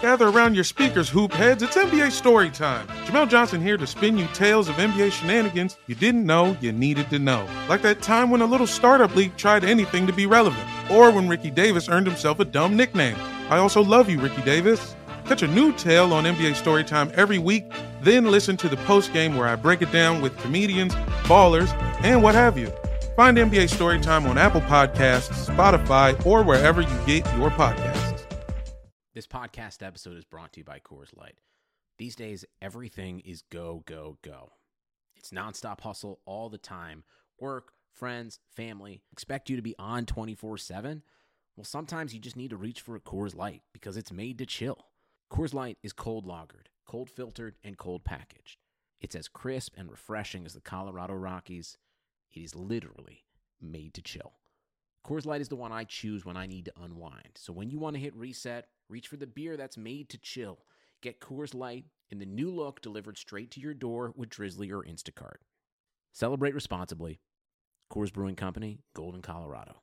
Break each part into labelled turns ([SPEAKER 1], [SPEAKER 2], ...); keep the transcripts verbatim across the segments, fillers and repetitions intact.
[SPEAKER 1] Gather around your speakers, hoop heads. It's N B A story time. Jamel Johnson here to spin you tales of N B A shenanigans you didn't know you needed to know. Like that time when a little startup league tried anything to be relevant. Or when Ricky Davis earned himself a dumb nickname. I also love you, Ricky Davis. Catch a new tale on N B A Storytime every week, then listen to the post-game where I break it down with comedians, ballers, and what have you. Find N B A Storytime on Apple Podcasts, Spotify, or wherever you get your podcasts.
[SPEAKER 2] This podcast episode is brought to you by Coors Light. These days, everything is go, go, go. It's nonstop hustle all the time. Work, friends, family, expect you to be on twenty-four seven. Well, sometimes you just need to reach for a Coors Light because it's made to chill. Coors Light is cold lagered, cold filtered, and cold packaged. It's as crisp and refreshing as the Colorado Rockies. It is literally made to chill. Coors Light is the one I choose when I need to unwind. So when you want to hit reset, reach for the beer that's made to chill. Get Coors Light in the new look delivered straight to your door with Drizzly or Instacart. Celebrate responsibly. Coors Brewing Company, Golden, Colorado.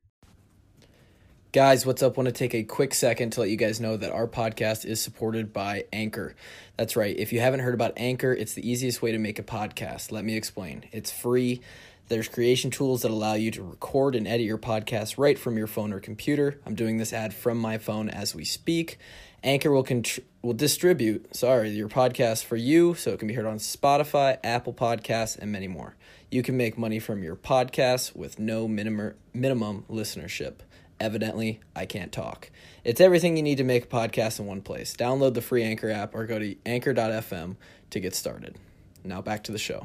[SPEAKER 3] Guys, what's up? Want to take a quick second to let you guys know that our podcast is supported by Anchor. That's right. If you haven't heard about Anchor, it's the easiest way to make a podcast. Let me explain. It's free. There's creation tools that allow you to record and edit your podcast right from your phone or computer. I'm doing this ad from my phone as we speak. Anchor will contr- will distribute, sorry, your podcast for you so it can be heard on Spotify, Apple Podcasts, and many more. You can make money from your podcast with no minimum minimum listenership. Evidently, I can't talk. It's everything you need to make a podcast in one place. Download the free Anchor app or go to anchor dot f m to get started. Now back to the show.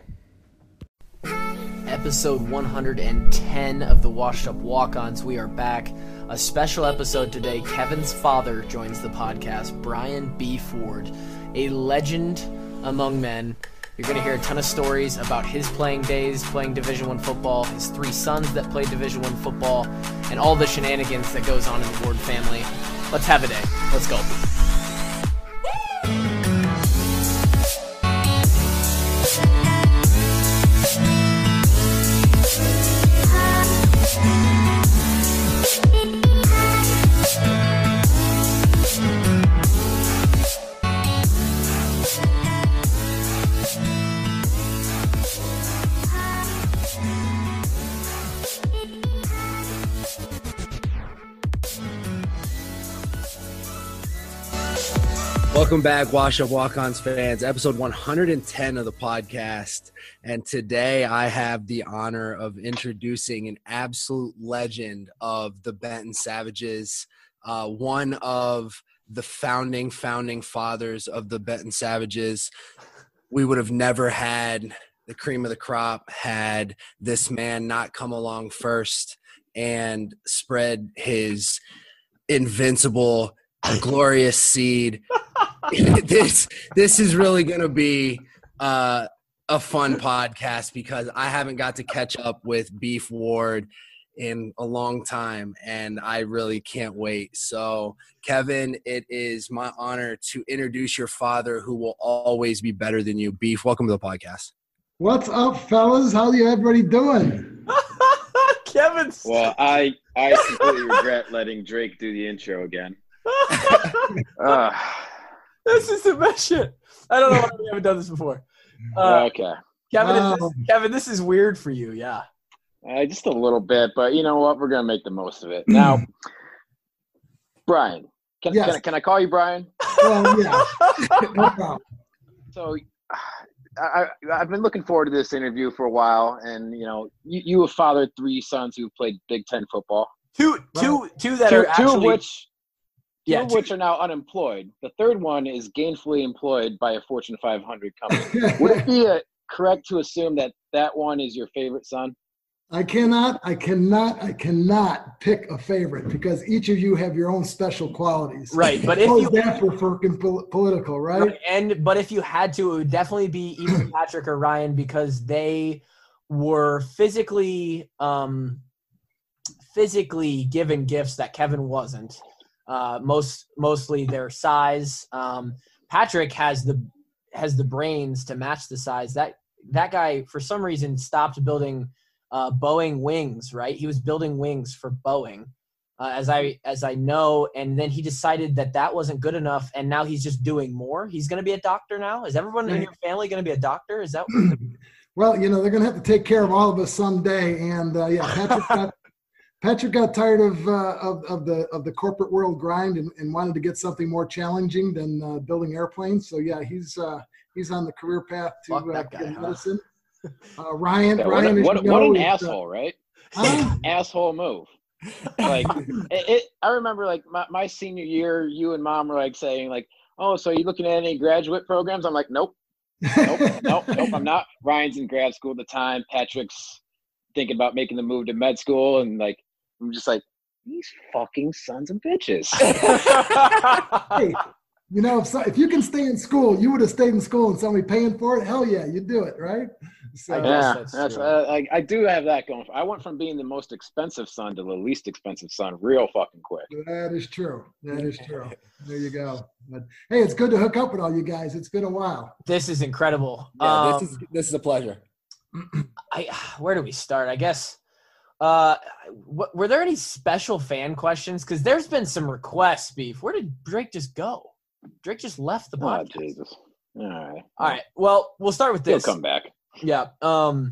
[SPEAKER 3] Episode one hundred ten of the Washed Up Walk-Ons. We are back. A special episode today. Kevin's father joins the podcast, Brian B. Ford, a legend among men. You're going to hear a ton of stories about his playing days, playing Division One football, his three sons that play Division One football, and all the shenanigans that goes on in the Ward family. Let's have a day. Let's go. Welcome back, Wash Up Walk-Ons fans, episode one hundred ten of the podcast. And today I have the honor of introducing an absolute legend of the Benton Savages, uh, one of the founding, founding fathers of the Benton Savages. We would have never had the cream of the crop had this man not come along first and spread his invincible, glorious seed. this this is really going to be uh, a fun podcast because I haven't got to catch up with Beef Ward in a long time, and I really can't wait. So, Kevin, it is my honor to introduce your father, who will always be better than you. Beef, welcome to the podcast.
[SPEAKER 4] What's up, fellas? How you everybody doing?
[SPEAKER 5] Kevin's well, I I completely regret letting Drake do the intro again. uh.
[SPEAKER 6] This is the best shit. I don't know why we haven't done this before. Uh,
[SPEAKER 5] okay.
[SPEAKER 6] Kevin,
[SPEAKER 4] wow.
[SPEAKER 6] is this, Kevin, this is weird for you, yeah.
[SPEAKER 5] Uh, just a little bit, but you know what? We're going to make the most of it. Now, Brian, can,
[SPEAKER 4] yes.
[SPEAKER 5] can, I, can I call you Brian?
[SPEAKER 4] Well, yeah. No problem.
[SPEAKER 5] So I, I've been looking forward to this interview for a while, and, you know, you, you have fathered three sons who played Big Ten football.
[SPEAKER 6] Two, two,
[SPEAKER 4] right.
[SPEAKER 6] two that
[SPEAKER 5] two,
[SPEAKER 6] are actually –
[SPEAKER 5] two of which –
[SPEAKER 6] Yeah,
[SPEAKER 5] Two of which are now unemployed. The third one is gainfully employed by a Fortune five hundred company. Would it be a, correct to assume that that one is your favorite son?
[SPEAKER 4] I cannot, I cannot, I cannot pick a favorite because each of you have your own special qualities.
[SPEAKER 6] Right, but if
[SPEAKER 4] How's
[SPEAKER 6] you
[SPEAKER 4] that for freaking pol- political, right?
[SPEAKER 6] right? And but if you had to, it would definitely be either Patrick or Ryan because they were physically, um, physically given gifts that Kevin wasn't. Uh, most mostly their size. Um, Patrick has the has the brains to match the size. That that guy for some reason stopped building uh, Boeing wings. Right, he was building wings for Boeing, uh, as I as I know. And then he decided that that wasn't good enough, and now he's just doing more. He's going to be a doctor now. Is everyone in your family going to be a doctor? Is that?
[SPEAKER 4] Well, you know, they're going to have to take care of all of us someday. And uh, yeah, Patrick got, Patrick got tired of, uh, of of the of the corporate world grind and, and wanted to get something more challenging than uh, building airplanes. So yeah, he's uh, he's on the career path to uh,
[SPEAKER 6] guy,
[SPEAKER 4] get
[SPEAKER 6] huh?
[SPEAKER 4] medicine. Uh, Ryan,
[SPEAKER 5] Yeah,
[SPEAKER 4] Ryan,
[SPEAKER 5] what,
[SPEAKER 4] as
[SPEAKER 5] what,
[SPEAKER 4] you
[SPEAKER 5] what
[SPEAKER 4] know,
[SPEAKER 5] an
[SPEAKER 4] is,
[SPEAKER 5] asshole,
[SPEAKER 4] uh,
[SPEAKER 5] right?
[SPEAKER 4] huh?
[SPEAKER 5] Asshole move. Like it, it. I remember like my, my senior year, you and mom were like saying like, "Oh, so are you looking at any graduate programs?" I'm like, "Nope, nope, nope, nope. I'm not." Ryan's in grad school at the time. Patrick's thinking about making the move to med school, and like I'm just like, these fucking sons of bitches.
[SPEAKER 4] Hey, you know, if, so, if you can stay in school, you would have stayed in school and somebody paying for it. Hell yeah, you do it, right? So,
[SPEAKER 6] I guess
[SPEAKER 5] Yeah,
[SPEAKER 6] that's
[SPEAKER 5] that's,
[SPEAKER 6] true.
[SPEAKER 5] uh, I, I do have that going. I went from being the most expensive son to the least expensive son real fucking quick.
[SPEAKER 4] that is true. That is true. There you go. But hey, it's good to hook up with all you guys. It's been a while.
[SPEAKER 6] This is incredible.
[SPEAKER 3] Yeah,
[SPEAKER 6] Um,
[SPEAKER 3] this is this is a pleasure.
[SPEAKER 6] I where do we start? I guess. Uh, w- were there any special fan questions? Because there's been some requests. Beef. Where did Drake just go? Drake just left the
[SPEAKER 5] Oh,
[SPEAKER 6] podcast.
[SPEAKER 5] Jesus. All right.
[SPEAKER 6] All right. Well, we'll start with
[SPEAKER 5] He'll
[SPEAKER 6] this.
[SPEAKER 5] come back.
[SPEAKER 6] Yeah. Um,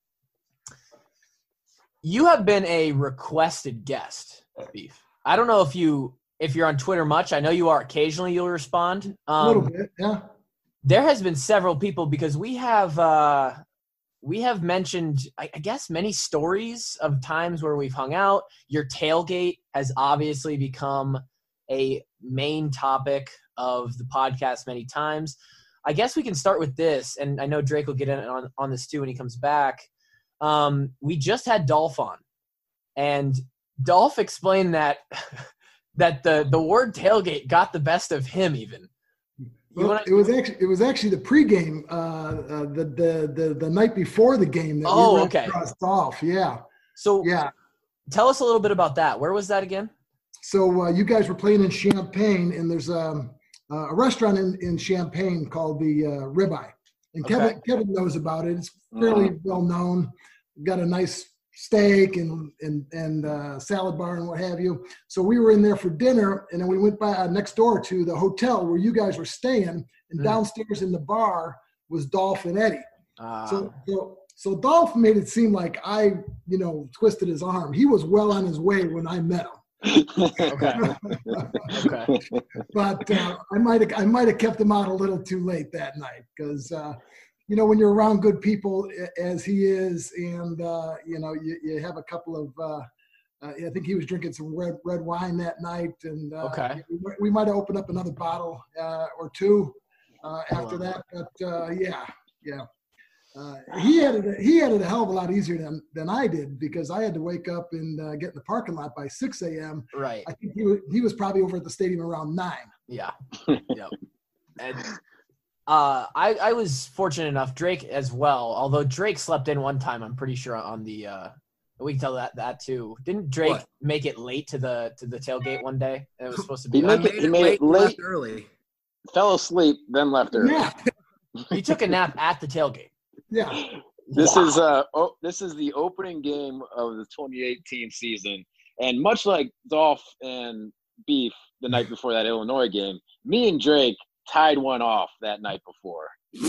[SPEAKER 6] you have been a requested guest, Beef. I don't know if you if you're on Twitter much. I know you are. Occasionally, you'll respond. Um,
[SPEAKER 4] A little bit, yeah.
[SPEAKER 6] There has been several people because we have uh, we have mentioned, I, I guess, many stories of times where we've hung out. Your tailgate has obviously become a main topic of the podcast many times. I guess we can start with this, and I know Drake will get in on, on this too when he comes back. Um, we just had Dolph on, and Dolph explained that that the the word tailgate got the best of him even. You
[SPEAKER 4] Well,
[SPEAKER 6] wanna,
[SPEAKER 4] it was actually it was actually the pregame, uh, uh, the, the the the night before the game that
[SPEAKER 6] Oh,
[SPEAKER 4] we ran
[SPEAKER 6] okay.
[SPEAKER 4] across Dolph. Yeah,
[SPEAKER 6] so
[SPEAKER 4] yeah.
[SPEAKER 6] tell us a little bit about that. Where was that again?
[SPEAKER 4] So uh, you guys were playing in Champaign, and there's um, uh, a restaurant in, in Champaign called the uh, Ribeye, and
[SPEAKER 6] Okay.
[SPEAKER 4] Kevin Kevin knows about it. It's fairly well known. Got a nice steak and and and uh, salad bar and what have you. So we were in there for dinner, and then we went by uh, next door to the hotel where you guys were staying, and
[SPEAKER 6] Mm.
[SPEAKER 4] downstairs in the bar was Dolph and Eddie.
[SPEAKER 6] Uh,
[SPEAKER 4] So, so, so Dolph made it seem like I, you know, twisted his arm. He was well on his way when I met him.
[SPEAKER 6] okay. Okay.
[SPEAKER 4] But uh, I might have, I might have kept him out a little too late that night because, uh, you know, when you're around good people a- as he is, and uh, you know, you, you have a couple of. Uh, uh, I think he was drinking some red red wine that night, and uh,
[SPEAKER 6] Okay.
[SPEAKER 4] we, we might have opened up another bottle uh, or two uh, after
[SPEAKER 6] Wow.
[SPEAKER 4] that. But uh, yeah, yeah. Uh, he had it. He had it a hell of a lot easier than than I did because I had to wake up and uh, get in the parking lot by six a.m.
[SPEAKER 6] Right.
[SPEAKER 4] I think he was, he was probably over at the stadium around nine.
[SPEAKER 6] Yeah. Yep. And uh, I I was fortunate enough, Drake as well. Although Drake slept in one time, I'm pretty sure on the. Uh, we can tell that that too. Didn't Drake
[SPEAKER 3] What?
[SPEAKER 6] make it late to the to the tailgate one day? It was supposed to be.
[SPEAKER 5] He
[SPEAKER 3] I
[SPEAKER 5] made
[SPEAKER 6] like-
[SPEAKER 5] it- he made it
[SPEAKER 3] and left
[SPEAKER 5] late.
[SPEAKER 3] early.
[SPEAKER 5] Fell asleep, then left early.
[SPEAKER 4] Yeah,
[SPEAKER 6] He took a nap at the tailgate.
[SPEAKER 4] yeah.
[SPEAKER 5] This
[SPEAKER 6] Wow.
[SPEAKER 5] is uh oh, this is the opening game of the twenty eighteen season, and much like Dolph and Beef the night before that Illinois game, me and Drake tied one off that night before.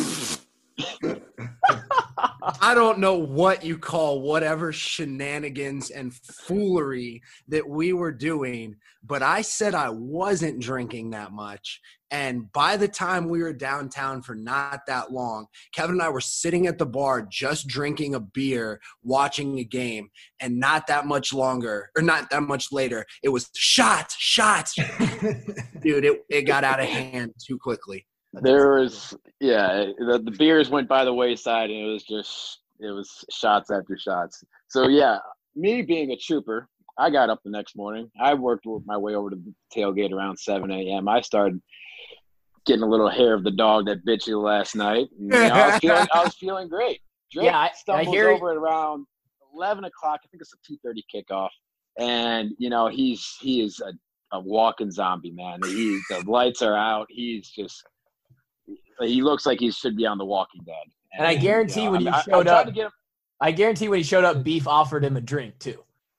[SPEAKER 3] I don't know what you call whatever shenanigans and foolery that we were doing, but I said I wasn't drinking that much. And by the time we were downtown for not that long, Kevin and I were sitting at the bar just drinking a beer, watching a game, and not that much longer, or not that much later, it was shots, shots. Dude, it, it got out of hand too quickly.
[SPEAKER 5] There was yeah, the, the beers went by the wayside, and it was just it was shots after shots. So yeah, me being a trooper, I got up the next morning. I worked my way over to the tailgate around seven a.m. I started getting a little hair of the dog that bit you last night. And, you know, I was feeling I was feeling great. Drake
[SPEAKER 6] Yeah, I- I
[SPEAKER 5] stumbles
[SPEAKER 6] hear-
[SPEAKER 5] over at around eleven o'clock. I think it's a two thirty kickoff, and you know he's he is a, a walking zombie, man. He the lights are out. He's just he looks like he should be on The Walking Dead.
[SPEAKER 6] And I guarantee when
[SPEAKER 5] I mean,
[SPEAKER 6] you
[SPEAKER 5] I- I
[SPEAKER 6] showed
[SPEAKER 5] tried
[SPEAKER 6] up,
[SPEAKER 5] to get him,
[SPEAKER 6] I guarantee when he showed up, Beef offered him a drink too.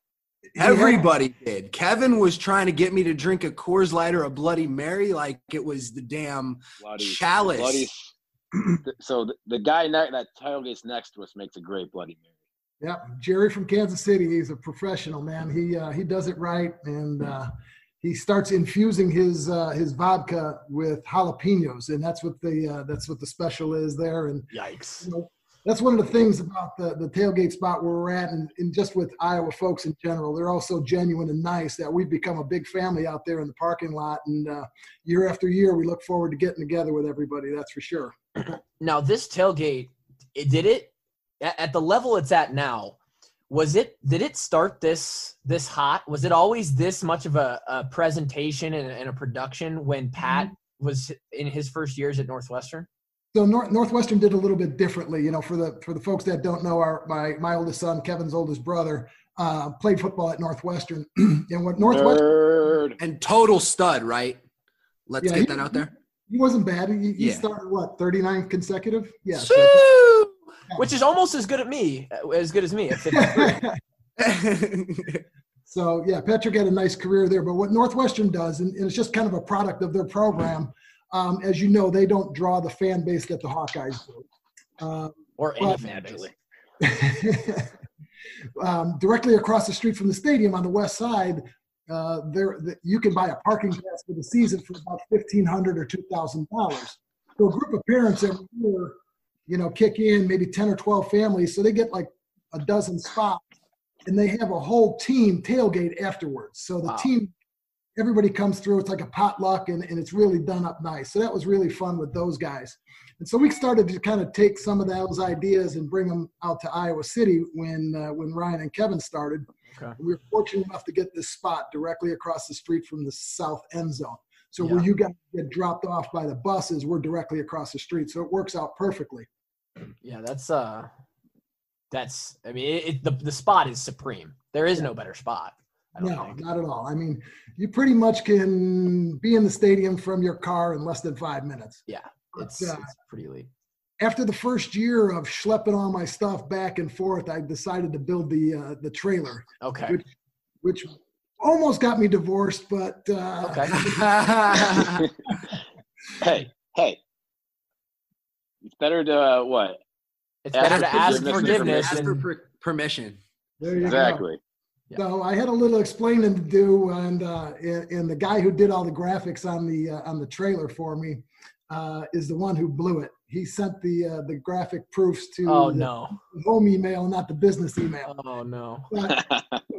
[SPEAKER 3] Everybody did. Kevin was trying to get me to drink a Coors Light or a Bloody Mary like it was the damn
[SPEAKER 5] Bloody,
[SPEAKER 3] chalice.
[SPEAKER 5] Bloody, so the, the guy ne- that tailgates next to us makes a great Bloody Mary.
[SPEAKER 4] Yeah, Jerry from Kansas City. He's a professional, man. He uh, he does it right, and uh, he starts infusing his uh, his vodka with jalapenos, and that's what the uh, that's what the special is there. And
[SPEAKER 6] Yikes!
[SPEAKER 4] You know, that's one of the things about the, the tailgate spot where we're at, and, and just with Iowa folks in general. They're all so genuine and nice that we've become a big family out there in the parking lot. And uh, year after year, we look forward to getting together with everybody. That's for sure.
[SPEAKER 6] Now, this tailgate, it, did it at, at the level it's at now? Was it? Did it start this this hot? Was it always this much of a, a presentation and, and a production when Pat was in his first years at Northwestern?
[SPEAKER 4] So North, Northwestern did a little bit differently. You know, for the for the folks that don't know, our my my oldest son, Kevin's oldest brother, uh, played football at Northwestern, and what Northwestern
[SPEAKER 5] Nerd.
[SPEAKER 3] And total stud, right? Let's
[SPEAKER 4] Yeah,
[SPEAKER 3] get
[SPEAKER 4] he-
[SPEAKER 3] that out there.
[SPEAKER 4] he wasn't bad. He, he
[SPEAKER 3] Yeah.
[SPEAKER 4] started what thirty-nine consecutive. Yeah.
[SPEAKER 3] Woo!
[SPEAKER 6] Which is almost as good at me, as good as me at fifty-three.
[SPEAKER 4] So yeah, Patrick had a nice career there. But what Northwestern does, and, and it's just kind of a product of their program. Um, as you know, they don't draw the fan base that the Hawkeyes do. Um,
[SPEAKER 6] Or any
[SPEAKER 4] Well,
[SPEAKER 6] fan base.
[SPEAKER 4] um, directly across the street from the stadium on the west side, uh, there the, you can buy a parking pass for the season for about fifteen hundred dollars or two thousand dollars. So a group of parents every year, you know, kick in maybe ten or twelve families, so they get like a dozen spots, and they have a whole team tailgate afterwards. So the
[SPEAKER 6] Wow.
[SPEAKER 4] team, everybody comes through. It's like a potluck, and, and it's really done up nice. So that was really fun with those guys. And so we started to kind of take some of those ideas and bring them out to Iowa City when uh, when Ryan and Kevin started.
[SPEAKER 6] Okay.
[SPEAKER 4] We were fortunate enough to get this spot directly across the street from the south end zone. So
[SPEAKER 6] Yeah.
[SPEAKER 4] where you guys get dropped off by the buses, we're directly across the street. So it works out perfectly.
[SPEAKER 6] Yeah, that's uh, that's. I mean, it, it, the the spot is supreme. There is no better spot. I don't
[SPEAKER 4] No,
[SPEAKER 6] think.
[SPEAKER 4] not at all. I mean, you pretty much can be in the stadium from your car in less than five minutes.
[SPEAKER 6] Yeah, it's,
[SPEAKER 4] But, uh,
[SPEAKER 6] it's pretty elite.
[SPEAKER 4] After the first year of schlepping all my stuff back and forth, I decided to build the uh, the trailer,
[SPEAKER 6] Okay.
[SPEAKER 4] which, which almost got me divorced, but uh,
[SPEAKER 6] Okay.
[SPEAKER 5] Hey, hey. It's better to uh, what?
[SPEAKER 6] It's
[SPEAKER 5] Ask
[SPEAKER 6] better
[SPEAKER 5] for
[SPEAKER 6] to ask
[SPEAKER 5] forgiveness
[SPEAKER 6] forgiveness.
[SPEAKER 3] Ask for
[SPEAKER 6] And,
[SPEAKER 3] per- permission.
[SPEAKER 4] there you go.
[SPEAKER 5] Exactly.
[SPEAKER 4] So I had a little explaining to do, and uh, and and the guy who did all the graphics on the uh, on the trailer for me uh, is the one who blew it. He sent the uh, the graphic proofs to
[SPEAKER 6] oh
[SPEAKER 4] the
[SPEAKER 6] no.
[SPEAKER 4] home email, not the business email.
[SPEAKER 6] Oh no.
[SPEAKER 4] But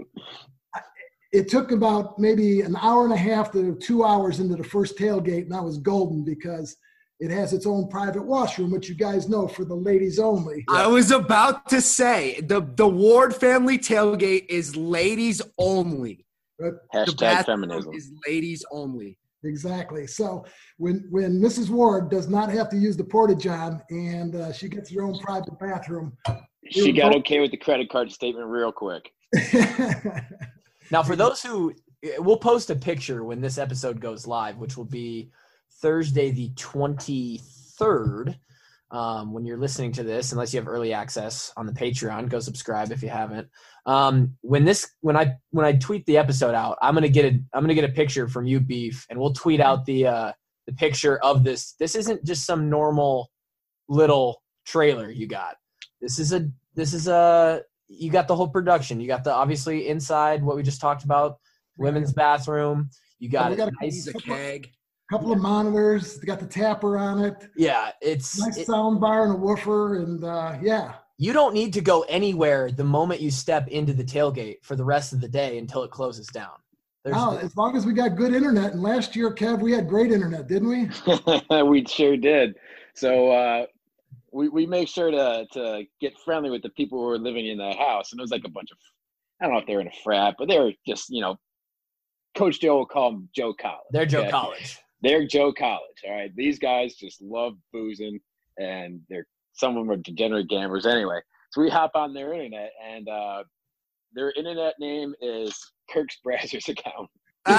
[SPEAKER 4] it took about maybe an hour and a half to two hours into the first tailgate, and I was golden because it has its own private washroom, which you guys know for the ladies only.
[SPEAKER 3] I was about to say the the Ward family tailgate is ladies only. The
[SPEAKER 5] Hashtag
[SPEAKER 3] bathroom
[SPEAKER 5] feminism.
[SPEAKER 3] is ladies only.
[SPEAKER 4] Exactly. So when when Missus Ward does not have to use the porta-john and uh, she gets her own private bathroom.
[SPEAKER 5] She got okay with the credit card statement real quick.
[SPEAKER 6] Now, for those who, we'll post a picture when this episode goes live, which will be Thursday the twenty-third. Um, when you're listening to this, unless you have early access on the Patreon, go subscribe if you haven't. Um, when this, when I, when I tweet the episode out, I'm gonna get a, I'm gonna get a picture from you, Beef, and we'll tweet out the, uh, the picture of this. This isn't just some normal little trailer you got. This is a, this is a, you got the whole production. You got the obviously inside what we just talked about, women's bathroom. You got,
[SPEAKER 4] we
[SPEAKER 6] it
[SPEAKER 4] got a
[SPEAKER 6] nice.
[SPEAKER 3] He's a keg.
[SPEAKER 4] couple of monitors, they got the tapper on it,
[SPEAKER 6] Yeah, it's
[SPEAKER 4] nice
[SPEAKER 6] it-
[SPEAKER 4] sound bar and a woofer, and uh, yeah.
[SPEAKER 6] you don't need to go anywhere the moment you step into the tailgate for the rest of the day until it closes down. There's,
[SPEAKER 4] Wow, as long as we got good internet, and last year, Kev, we had great internet, didn't we?
[SPEAKER 5] We sure did. So uh, we we make sure to to get friendly with the people who were living in that house, and it was like a bunch of, I don't know if they were in a frat, but they were just, you know, Coach Joe will call them Joe College.
[SPEAKER 6] they're Joe
[SPEAKER 5] okay?
[SPEAKER 6] College.
[SPEAKER 5] They're Joe College. All right, these guys just love boozing, and they're some of them are degenerate gamblers anyway. So we hop on their internet, and uh, their internet name is Kirk's Brazzers account.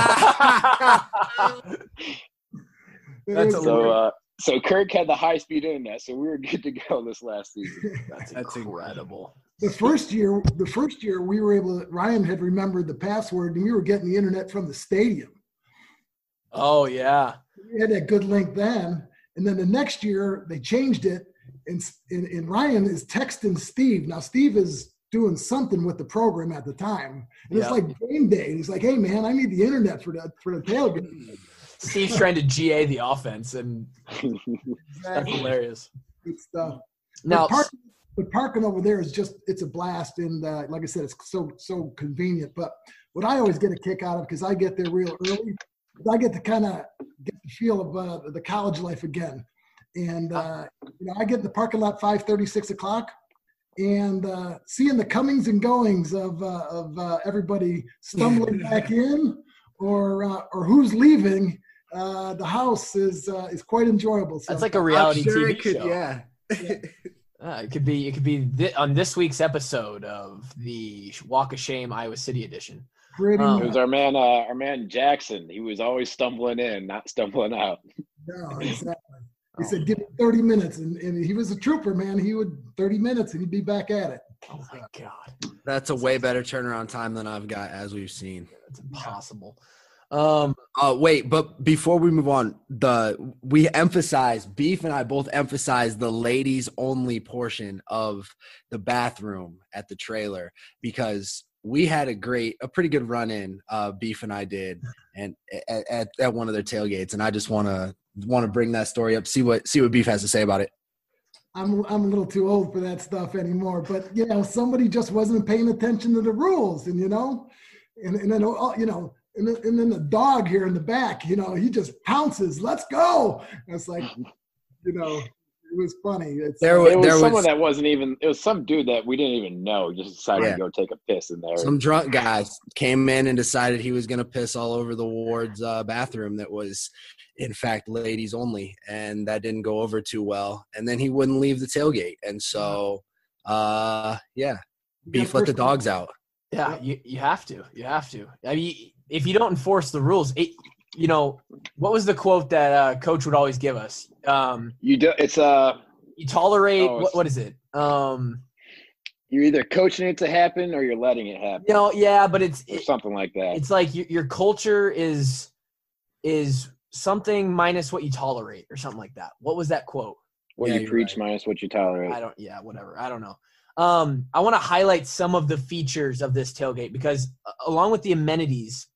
[SPEAKER 6] That's a
[SPEAKER 5] So, uh, so Kirk had the high speed internet, so we were good to go this last season.
[SPEAKER 6] That's,
[SPEAKER 3] That's
[SPEAKER 6] incredible.
[SPEAKER 4] the first year, the first year we were able to, Ryan had remembered the password and we were getting the internet from the stadium.
[SPEAKER 6] Oh yeah.
[SPEAKER 4] We had that good link then. And then the next year they changed it and, and, and Ryan is texting Steve. Now Steve is doing something with the program at the time. And
[SPEAKER 6] Yeah.
[SPEAKER 4] it's like game day. And he's like, hey man, I need the internet for the, for the tailgate.
[SPEAKER 6] Steve's trying to G A the offense, and that's hilarious.
[SPEAKER 4] Good stuff.
[SPEAKER 6] Now,
[SPEAKER 4] But parking, but parking over there is just, it's a blast. And uh, like I said, it's so, so convenient. But what I always get a kick out of, because I get there real early, is I get to kind of get the feel of uh, the college life again. And, uh, you know, I get in the parking lot five thirty, six o'clock, and uh, seeing the comings and goings of, uh, of uh, everybody stumbling back in or, uh, or who's leaving uh, the house is, uh, is quite enjoyable. So
[SPEAKER 6] that's like a reality
[SPEAKER 3] I'm sure
[SPEAKER 6] T V
[SPEAKER 3] it could,
[SPEAKER 6] show.
[SPEAKER 3] yeah.
[SPEAKER 6] Uh, it could be. It could be thi- on this week's episode of the Walk of Shame Iowa City edition.
[SPEAKER 4] pretty
[SPEAKER 6] Um,
[SPEAKER 5] It was our man, uh, our man Jackson. He was always stumbling in, not stumbling out.
[SPEAKER 4] No, exactly. He said, give me thirty minutes. And, and he was a trooper, man. He would thirty minutes and he'd be back at it.
[SPEAKER 6] Oh my god,
[SPEAKER 3] That's a way better turnaround time than I've got, as we've seen.
[SPEAKER 6] that's impossible. Um,
[SPEAKER 3] Uh, wait, but before we move on, the we emphasize Beef and I both emphasize the ladies only portion of the bathroom at the trailer because we had a great, a pretty good run in. Uh, Beef and I did, and at, at, at one of their tailgates, and I just want to want to bring that story up. See what see what Beef has to say about it.
[SPEAKER 4] I'm I'm a little too old for that stuff anymore. But, you know, somebody just wasn't paying attention to the rules. And, you know, and, and then, oh, you know, and then, and then the dog here in the back, you know, he just pounces. Let's go. And it's like, you know, it was funny. It's,
[SPEAKER 3] There
[SPEAKER 5] It was
[SPEAKER 3] there
[SPEAKER 5] someone
[SPEAKER 3] was
[SPEAKER 5] that wasn't even. It was some dude that we didn't even know. Just decided
[SPEAKER 3] Yeah.
[SPEAKER 5] to go take a piss in there.
[SPEAKER 3] some drunk guys came in and decided he was going to piss all over the ward's uh, bathroom that was, in fact, ladies only, and that didn't go over too well. And then he wouldn't leave the tailgate, and so, uh, yeah, Beef let the dogs out.
[SPEAKER 6] yeah, you you have to. You have to. I mean, if you don't enforce the rules, it, you know, what was the quote that uh, Coach would always give us? Um,
[SPEAKER 5] You do. It's uh.
[SPEAKER 6] you tolerate
[SPEAKER 5] Oh,
[SPEAKER 6] what,
[SPEAKER 5] it's-
[SPEAKER 6] what is it? Um,
[SPEAKER 5] You're either coaching it to happen or you're letting it happen,
[SPEAKER 6] you know, yeah, but it's
[SPEAKER 5] or
[SPEAKER 6] it,
[SPEAKER 5] something like that.
[SPEAKER 6] it's like your, your culture is is something minus what you tolerate or something like that. What was that quote?
[SPEAKER 5] What
[SPEAKER 3] Yeah,
[SPEAKER 5] you
[SPEAKER 3] you're
[SPEAKER 5] preach
[SPEAKER 3] right.
[SPEAKER 5] minus what you tolerate.
[SPEAKER 6] I don't, yeah, whatever. I don't know. Um, I want to highlight some of the features of this tailgate because uh, along with the amenities,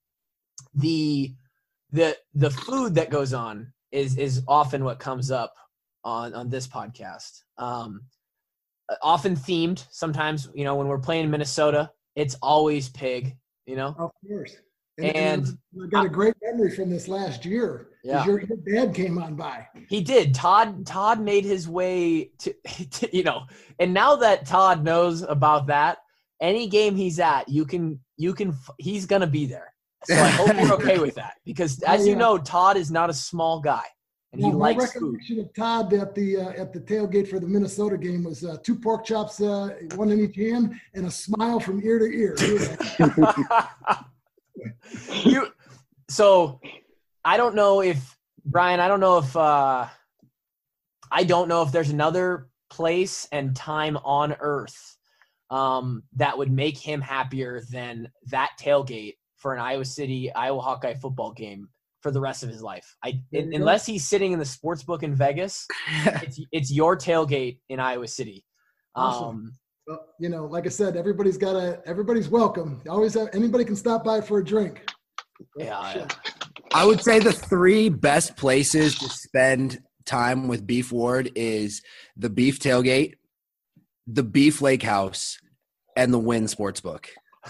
[SPEAKER 6] the, the, the food that goes on is, is often what comes up on, on this podcast. Um, often themed. Sometimes, you know, when we're playing Minnesota, it's always pig, you know?
[SPEAKER 4] Of course.
[SPEAKER 6] And-
[SPEAKER 4] I got a great memory from this last year. 'Cause
[SPEAKER 6] Yeah.
[SPEAKER 4] Your, your dad came on by.
[SPEAKER 6] He did. Todd Todd made his way to, to, you know, and now that Todd knows about that, any game he's at, you can you can he's gonna be there. So I hope you're okay with that because, as you
[SPEAKER 4] Yeah.
[SPEAKER 6] know, Todd is not a small guy and he
[SPEAKER 4] Well, my
[SPEAKER 6] likes food.
[SPEAKER 4] recollection of Todd at the uh, at the tailgate for the Minnesota game was uh, two pork chops, uh, one in each hand, and a smile from ear to ear. He was like,
[SPEAKER 6] you so I don't know if Brian, I don't know if uh, I don't know if there's another place and time on earth um, that would make him happier than that tailgate for an Iowa City Iowa Hawkeye football game for the rest of his life. I
[SPEAKER 4] There you go.
[SPEAKER 6] unless he's sitting in the sports book in Vegas, it's it's your tailgate in Iowa City.
[SPEAKER 4] Awesome.
[SPEAKER 6] Um,
[SPEAKER 4] well, you know, like I said, everybody's got a everybody's welcome. Always have, anybody can stop by for a drink.
[SPEAKER 6] yeah,
[SPEAKER 4] Sure.
[SPEAKER 3] I would say the three best places to spend time with Beef Ward is the Beef Tailgate, the Beef Lake House, and the Wynn Sportsbook.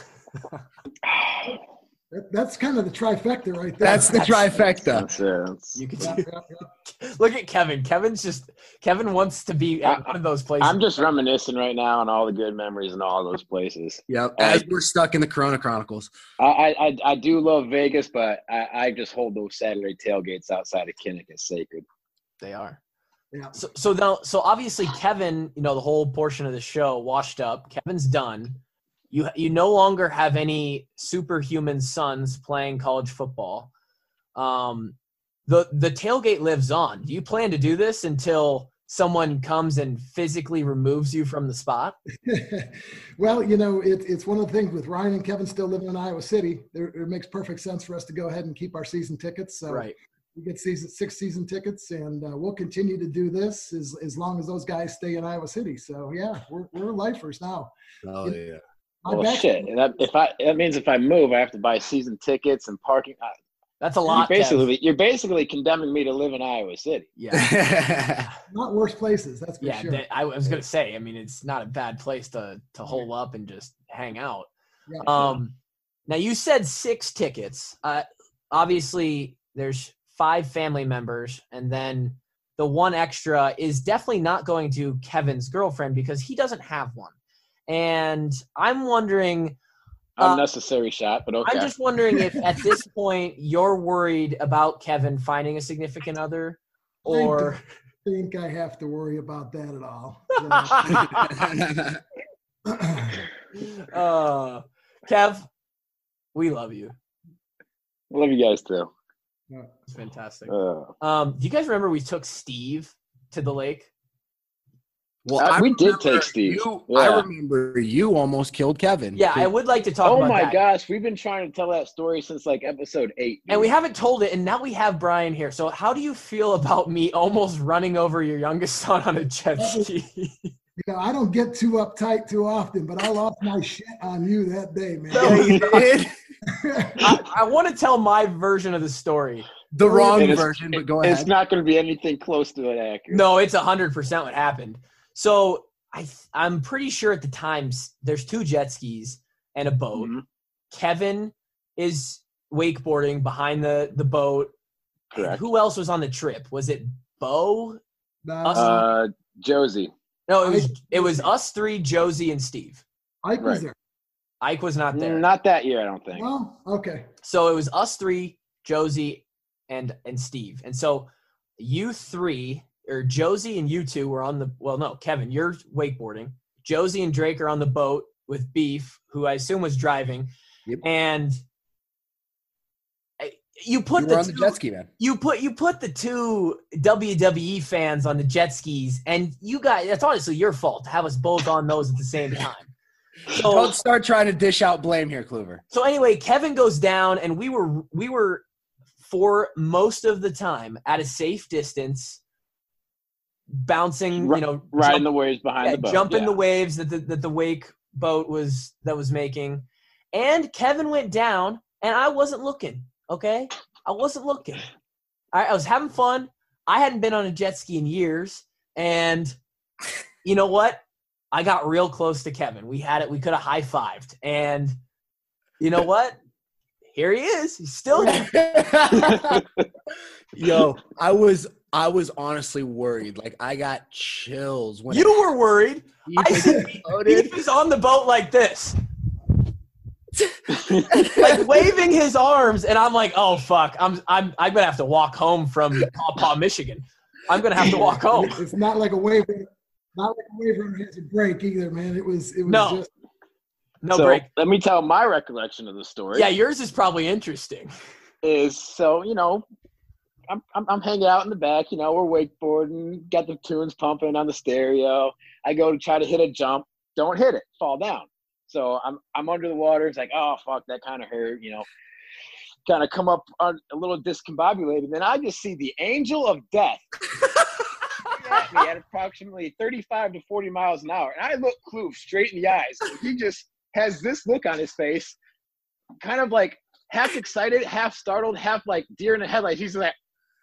[SPEAKER 4] That, that's kind of the trifecta right there.
[SPEAKER 3] That's the trifecta.
[SPEAKER 5] That's it. That's-
[SPEAKER 6] you could
[SPEAKER 4] Yeah, yeah, yeah.
[SPEAKER 6] look at Kevin. Kevin's just Kevin wants to be at
[SPEAKER 5] I-
[SPEAKER 6] one of those places.
[SPEAKER 5] I'm just reminiscing right now on all the good memories and all those places.
[SPEAKER 3] Yep. As we're stuck in the Corona Chronicles.
[SPEAKER 5] I, I, I, I do love Vegas, but I, I just hold those Saturday tailgates outside of Kinnick as sacred.
[SPEAKER 6] They are.
[SPEAKER 4] Yeah.
[SPEAKER 6] So so now so obviously Kevin, you know, the whole portion of the show washed up. Kevin's done. You you no longer have any superhuman sons playing college football. Um, the the tailgate lives on. Do you plan to do this until someone comes and physically removes you from the spot?
[SPEAKER 4] Well, you know, it, it's one of the things with Ryan and Kevin still living in Iowa City. There, it makes perfect sense for us to go ahead and keep our season tickets. So
[SPEAKER 6] Right.
[SPEAKER 4] we get season six season tickets, and uh, we'll continue to do this as, as long as those guys stay in Iowa City. So yeah, we're we're lifers now.
[SPEAKER 3] Oh yeah.
[SPEAKER 4] My
[SPEAKER 5] Well,
[SPEAKER 4] back-
[SPEAKER 5] shit. That, if I that means if I move, I have to buy season tickets and parking. I,
[SPEAKER 6] That's a
[SPEAKER 5] you're
[SPEAKER 6] lot. Kev.
[SPEAKER 5] basically you're basically condemning me to live in Iowa City.
[SPEAKER 6] Yeah.
[SPEAKER 4] Not worse places, that's for
[SPEAKER 6] Yeah,
[SPEAKER 4] sure.
[SPEAKER 6] that- I was gonna say. I mean, it's not a bad place to to hole up and just hang out.
[SPEAKER 4] Yeah.
[SPEAKER 6] Um, now you said six tickets. Uh, obviously, there's five family members, and then the one extra is definitely not going to Kevin's girlfriend because he doesn't have one. And I'm wondering. Uh,
[SPEAKER 5] Unnecessary shot, but okay.
[SPEAKER 6] I'm just wondering if at this point you're worried about Kevin finding a significant other, or.
[SPEAKER 4] I think I have to worry about that at all.
[SPEAKER 6] uh, Kev, we love you.
[SPEAKER 5] Love you guys too.
[SPEAKER 6] It's fantastic.
[SPEAKER 5] Uh,
[SPEAKER 6] Um, do you guys remember we took Steve to the lake?
[SPEAKER 3] Well,
[SPEAKER 5] Uh,
[SPEAKER 3] I
[SPEAKER 5] we did
[SPEAKER 3] remember
[SPEAKER 5] take Steve.
[SPEAKER 3] You,
[SPEAKER 5] Yeah.
[SPEAKER 3] I remember you almost killed Kevin.
[SPEAKER 6] Yeah, I would like to talk
[SPEAKER 5] oh
[SPEAKER 6] about
[SPEAKER 5] my
[SPEAKER 6] that.
[SPEAKER 5] gosh, we've been trying to tell that story since like episode eight.
[SPEAKER 6] And we haven't told it, and now we have Brian here. So how do you feel about me almost running over your youngest son on a jet ski?
[SPEAKER 4] You know, I don't get too uptight too often, but I lost my shit on you that day, man.
[SPEAKER 6] No,
[SPEAKER 3] you did.
[SPEAKER 6] I, I want to tell my version of the story.
[SPEAKER 3] The wrong
[SPEAKER 5] And it's-
[SPEAKER 3] version, but go
[SPEAKER 5] It's
[SPEAKER 3] ahead.
[SPEAKER 5] not going to be anything close to it accurate.
[SPEAKER 6] No, it's one hundred percent what happened. So I, I'm pretty sure at the times there's two jet skis and a boat.
[SPEAKER 5] Mhm.
[SPEAKER 6] Kevin is wakeboarding behind the, the boat. And
[SPEAKER 5] Correct.
[SPEAKER 6] who else was on the trip? Was it Bo?
[SPEAKER 4] Nah,
[SPEAKER 6] Us-
[SPEAKER 5] Uh, Josie.
[SPEAKER 6] No, it was it was us three, Josie and Steve.
[SPEAKER 4] Ike was
[SPEAKER 5] right.
[SPEAKER 4] there.
[SPEAKER 6] Ike was not there.
[SPEAKER 5] Not that year, I don't think.
[SPEAKER 4] Well, okay.
[SPEAKER 6] So it was us three, Josie and and Steve. And so you three, or Josie and you two were on the, well, no, Kevin, you're wakeboarding. Josie and Drake are on the boat with Beef, who I assume was driving.
[SPEAKER 3] Yep.
[SPEAKER 6] And I- you put
[SPEAKER 3] You
[SPEAKER 6] the,
[SPEAKER 3] were on the
[SPEAKER 6] two,
[SPEAKER 3] jet ski, man.
[SPEAKER 6] you put you put the two W W E fans on the jet skis, and you guys, that's honestly your fault to have us both on those at the same time. So,
[SPEAKER 3] Don't start trying to dish out blame here, Kluver.
[SPEAKER 6] so anyway, Kevin goes down, and we were we were for most of the time at a safe distance, bouncing,
[SPEAKER 5] Ri-
[SPEAKER 6] you know,
[SPEAKER 5] Riding
[SPEAKER 6] jump-
[SPEAKER 5] the waves behind
[SPEAKER 6] yeah,
[SPEAKER 5] the boat.
[SPEAKER 6] jumping
[SPEAKER 5] yeah.
[SPEAKER 6] the waves that the that the wake boat was that was making, and Kevin went down, and I wasn't looking. Okay, I wasn't looking. I, I was having fun. I hadn't been on a jet ski in years, and you know what? I got real close to Kevin. We had it. We could have high fived, and you know what? Here he is. He's still here.
[SPEAKER 3] Yo, I was I was honestly worried. Like I got chills when
[SPEAKER 6] You were worried.
[SPEAKER 3] it,
[SPEAKER 6] I said,
[SPEAKER 3] exploded.
[SPEAKER 6] Beef is on the boat like this, like waving his arms, and I'm like, "Oh fuck! I'm I'm I'm gonna have to walk home from Paw Paw, Michigan. I'm gonna have to walk home."
[SPEAKER 4] It's not like a wave, not like a wave runner has a break either, man. It was it was
[SPEAKER 6] No.
[SPEAKER 4] just
[SPEAKER 6] No
[SPEAKER 5] so
[SPEAKER 6] break.
[SPEAKER 5] let me tell my recollection of the story.
[SPEAKER 6] Yeah, yours is probably interesting.
[SPEAKER 5] Is so you know, I'm, I'm I'm hanging out in the back. You know, we're wakeboarding, got the tunes pumping on the stereo. I go to try to hit a jump, don't hit it, fall down. So I'm I'm under the water. It's like, oh fuck, that kind of hurt. You know, kind of come up on a little discombobulated. Then I just see the angel of death at me at approximately thirty-five to forty miles an hour, and I look Kloof straight in the eyes. And he just has this look on his face, kind of like half excited, half startled, half like deer in the headlights. He's like,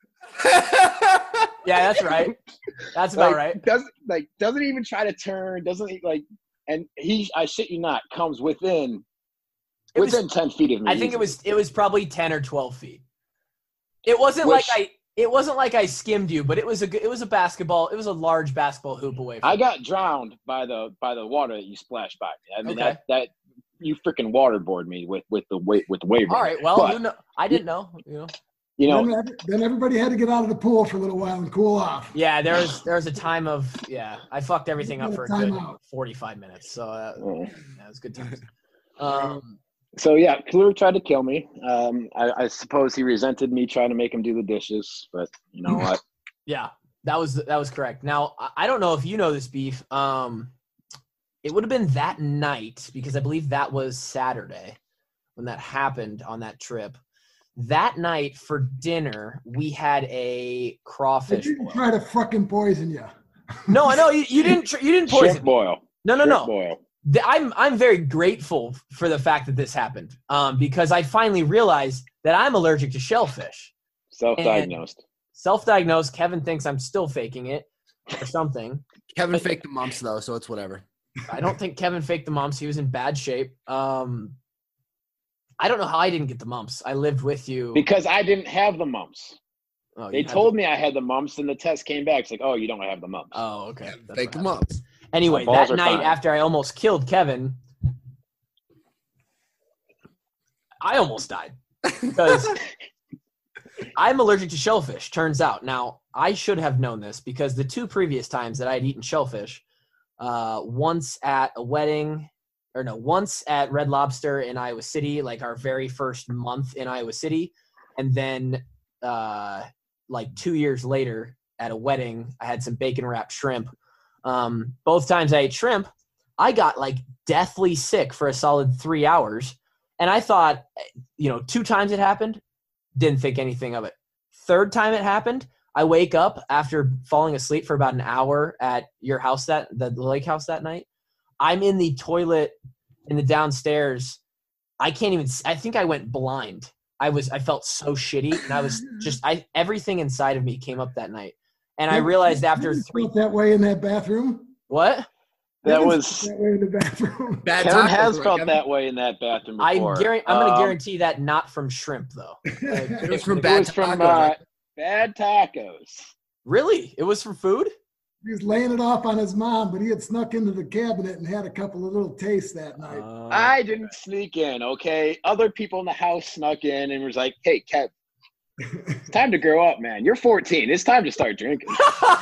[SPEAKER 6] Yeah, that's right. That's about
[SPEAKER 5] like,
[SPEAKER 6] right.
[SPEAKER 5] Doesn't like doesn't even try to turn. Doesn't e, like, and he, I shit you not, comes within
[SPEAKER 6] It was-
[SPEAKER 5] within ten feet of me.
[SPEAKER 6] I think it
[SPEAKER 5] easily.
[SPEAKER 6] was it was probably ten or twelve feet. It wasn't
[SPEAKER 5] Which-
[SPEAKER 6] like I it wasn't like I skimmed you, but it was a good- it was a basketball. It was a large basketball hoop away from
[SPEAKER 5] I
[SPEAKER 6] you.
[SPEAKER 5] got drowned by the by the water that you splashed by me. I mean
[SPEAKER 6] Okay.
[SPEAKER 5] that that you freaking waterboard me with with the wave with the wave.
[SPEAKER 6] All
[SPEAKER 5] runner.
[SPEAKER 6] right. Well,
[SPEAKER 5] But,
[SPEAKER 6] who know, I didn't know. You know.
[SPEAKER 5] you know,
[SPEAKER 4] then, every- then everybody had to get out of the pool for a little while and cool off.
[SPEAKER 6] Yeah, there was there was a time of yeah. I fucked everything up for a good
[SPEAKER 4] Timeout.
[SPEAKER 6] forty-five minutes. So uh,
[SPEAKER 5] uh,
[SPEAKER 6] that was good times. Um,
[SPEAKER 5] so yeah, Klur tried to kill me. Um, I, I suppose he resented me trying to make him do the dishes, but you know what?
[SPEAKER 6] yeah. That was that was correct. Now I- I don't know if you know this, Beef. Um, it would have been that night because I believe that was Saturday when that happened on that trip. That night for dinner, we had a
[SPEAKER 4] I
[SPEAKER 6] crawfish
[SPEAKER 4] didn't
[SPEAKER 6] boil.
[SPEAKER 4] try to fucking poison you.
[SPEAKER 6] No, I know you, you didn't. tr- You didn't
[SPEAKER 5] Shrimp
[SPEAKER 6] poison. me.
[SPEAKER 5] boil.
[SPEAKER 6] No, no,
[SPEAKER 5] Shrimp
[SPEAKER 6] no.
[SPEAKER 5] boil.
[SPEAKER 6] The- I'm I'm very grateful for the fact that this happened um, because I finally realized that I'm allergic to shellfish.
[SPEAKER 5] Self-diagnosed.
[SPEAKER 6] Self-diagnosed. Kevin thinks I'm still faking it or something.
[SPEAKER 3] Kevin faked the mumps though, so it's whatever.
[SPEAKER 6] I don't think Kevin faked the mumps. He was in bad shape. Um, I don't know how I didn't get the mumps. I lived with you.
[SPEAKER 5] Because I didn't have the mumps.
[SPEAKER 6] Oh,
[SPEAKER 5] They
[SPEAKER 6] you had
[SPEAKER 5] told
[SPEAKER 6] the-
[SPEAKER 5] me I had the mumps, and the test came back. It's like, oh, you don't have the mumps.
[SPEAKER 6] Oh, okay. That's
[SPEAKER 3] Fake
[SPEAKER 6] what
[SPEAKER 3] them
[SPEAKER 6] happened.
[SPEAKER 3] up.
[SPEAKER 6] Anyway,
[SPEAKER 5] My balls
[SPEAKER 6] that
[SPEAKER 5] are
[SPEAKER 6] night
[SPEAKER 5] fine.
[SPEAKER 6] after I almost killed Kevin, I almost died because I'm allergic to shellfish, turns out. Now, I should have known this because the two previous times that I had eaten shellfish, uh, once at a wedding, or no, once at Red Lobster in Iowa City, like our very first month in Iowa City, and then uh, like two years later at a wedding, I had some bacon-wrapped shrimp. Um, both times I ate shrimp, I got like deathly sick for a solid three hours. And I thought, you know, two times it happened, didn't think anything of it. Third time it happened, I wake up after falling asleep for about an hour at your house, that the lake house that night. I'm in the toilet in the downstairs. I can't even, I think I went blind. I was, I felt so shitty. And I was just, I, everything inside of me came up that night. And I realized after
[SPEAKER 4] You
[SPEAKER 6] three,
[SPEAKER 4] felt that way in that bathroom.
[SPEAKER 6] what?
[SPEAKER 5] That
[SPEAKER 4] Kevin
[SPEAKER 5] was
[SPEAKER 4] felt that way in the bathroom.
[SPEAKER 3] Bad
[SPEAKER 5] Kevin
[SPEAKER 3] tacos,
[SPEAKER 5] has
[SPEAKER 3] right,
[SPEAKER 5] felt
[SPEAKER 3] Kevin?
[SPEAKER 5] that way in that bathroom
[SPEAKER 6] I
[SPEAKER 5] before.
[SPEAKER 6] guarantee, I'm going to
[SPEAKER 5] Um,
[SPEAKER 6] guarantee that not from shrimp though.
[SPEAKER 3] It was from
[SPEAKER 5] it
[SPEAKER 3] bad
[SPEAKER 5] was from
[SPEAKER 3] tacos.
[SPEAKER 5] uh,
[SPEAKER 3] right?
[SPEAKER 5] bad tacos.
[SPEAKER 6] Really? It was from food?
[SPEAKER 4] He was laying it off on his mom, but he had snuck into the cabinet and had a couple of little tastes that night.
[SPEAKER 6] Uh,
[SPEAKER 5] I didn't sneak in, okay? Other people in the house snuck in and was like, hey, Kev, it's time to grow up, man. You're fourteen. It's time to start drinking.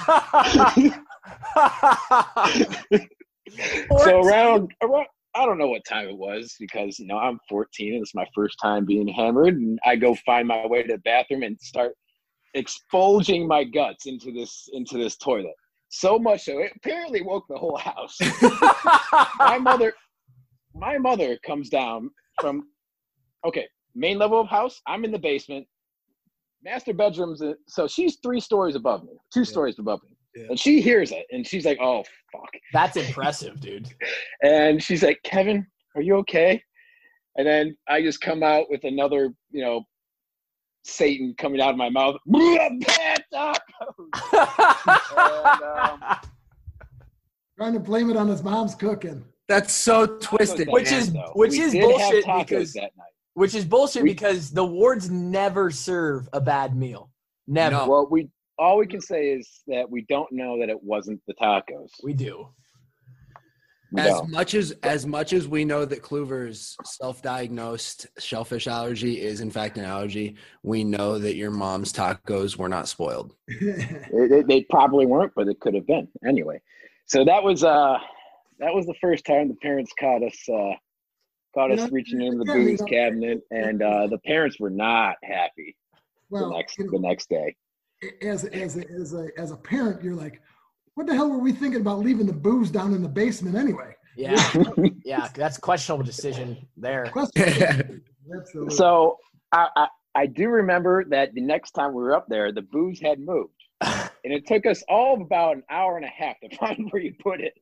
[SPEAKER 5] So around, around, I don't know what time it was because, you know, I'm fourteen and it's my first time being hammered. And I go find my way to the bathroom and start expulging my guts into this into this toilet. So much so, it apparently woke the whole house. my mother, my mother comes down from, okay, main level of house. I'm in the basement. Master bedroom's, in, so she's three stories above me, two yeah. stories above me. Yeah. And she hears it, and she's like, oh, fuck.
[SPEAKER 6] That's impressive, dude.
[SPEAKER 5] And she's like, Kevin, are you okay? And then I just come out with another, you know, Satan coming out of my mouth. Bad tacos. and, um,
[SPEAKER 4] trying to blame it on his mom's cooking.
[SPEAKER 3] That's so twisted.
[SPEAKER 6] Which is which
[SPEAKER 5] we
[SPEAKER 6] is
[SPEAKER 5] did
[SPEAKER 6] bullshit
[SPEAKER 5] have tacos
[SPEAKER 6] because
[SPEAKER 5] that night.
[SPEAKER 6] which is bullshit
[SPEAKER 5] We-
[SPEAKER 6] because the wards never serve a bad meal. Never.
[SPEAKER 3] No.
[SPEAKER 5] Well, we all we can say is that we don't know that it wasn't the tacos.
[SPEAKER 6] We do.
[SPEAKER 5] We
[SPEAKER 3] As
[SPEAKER 5] don't.
[SPEAKER 3] much as as much as we know that Kluver's self-diagnosed shellfish allergy is in fact an allergy, we know that your mom's tacos were not spoiled.
[SPEAKER 5] They, they, they probably weren't, but it could have been anyway. So that was uh that was the first time the parents caught us uh caught us
[SPEAKER 4] Yeah,
[SPEAKER 5] reaching into the
[SPEAKER 4] yeah,
[SPEAKER 5] booze
[SPEAKER 4] you know.
[SPEAKER 5] cabinet, and uh the parents were not happy
[SPEAKER 4] Well,
[SPEAKER 5] the next
[SPEAKER 4] you know,
[SPEAKER 5] the next day.
[SPEAKER 4] as as a, as a as a parent, you're like, what the hell were we thinking about leaving the booze down in the basement anyway?
[SPEAKER 6] Yeah. Yeah. That's a questionable decision there.
[SPEAKER 4] Question. Absolutely.
[SPEAKER 5] So I, I I do remember that the next time we were up there, the booze had moved, and it took us all of about an hour and a half to find where you put it.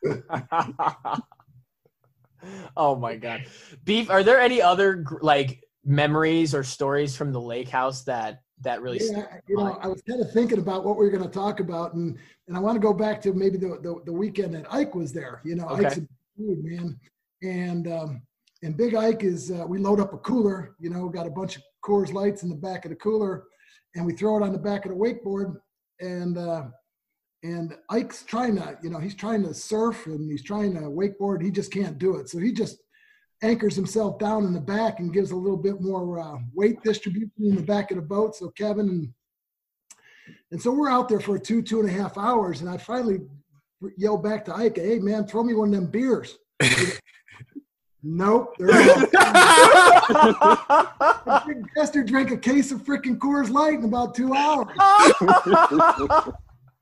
[SPEAKER 6] Oh my God. Beef, are there any other gr- like memories or stories from the lake house that that really
[SPEAKER 4] Yeah, you know, I was kind of thinking about what we were going to talk about, and and I want to go back to maybe the the, the weekend that Ike was there. You know,
[SPEAKER 6] Okay.
[SPEAKER 4] Ike's a dude, man, and um, and Big Ike is uh, we load up a cooler. You know, got a bunch of Coors Lights in the back of the cooler, and we throw it on the back of the wakeboard, and uh, and Ike's trying to, you know, he's trying to surf and he's trying to wakeboard. He just can't do it, so he just anchors himself down in the back and gives a little bit more uh, weight distribution in the back of the boat. So Kevin and and so we're out there for two, two and a half hours. And I finally yelled back to Ike, hey man, throw me one of them beers. Nope. They're all Big Chester drank a case of freaking Coors Light in about two hours.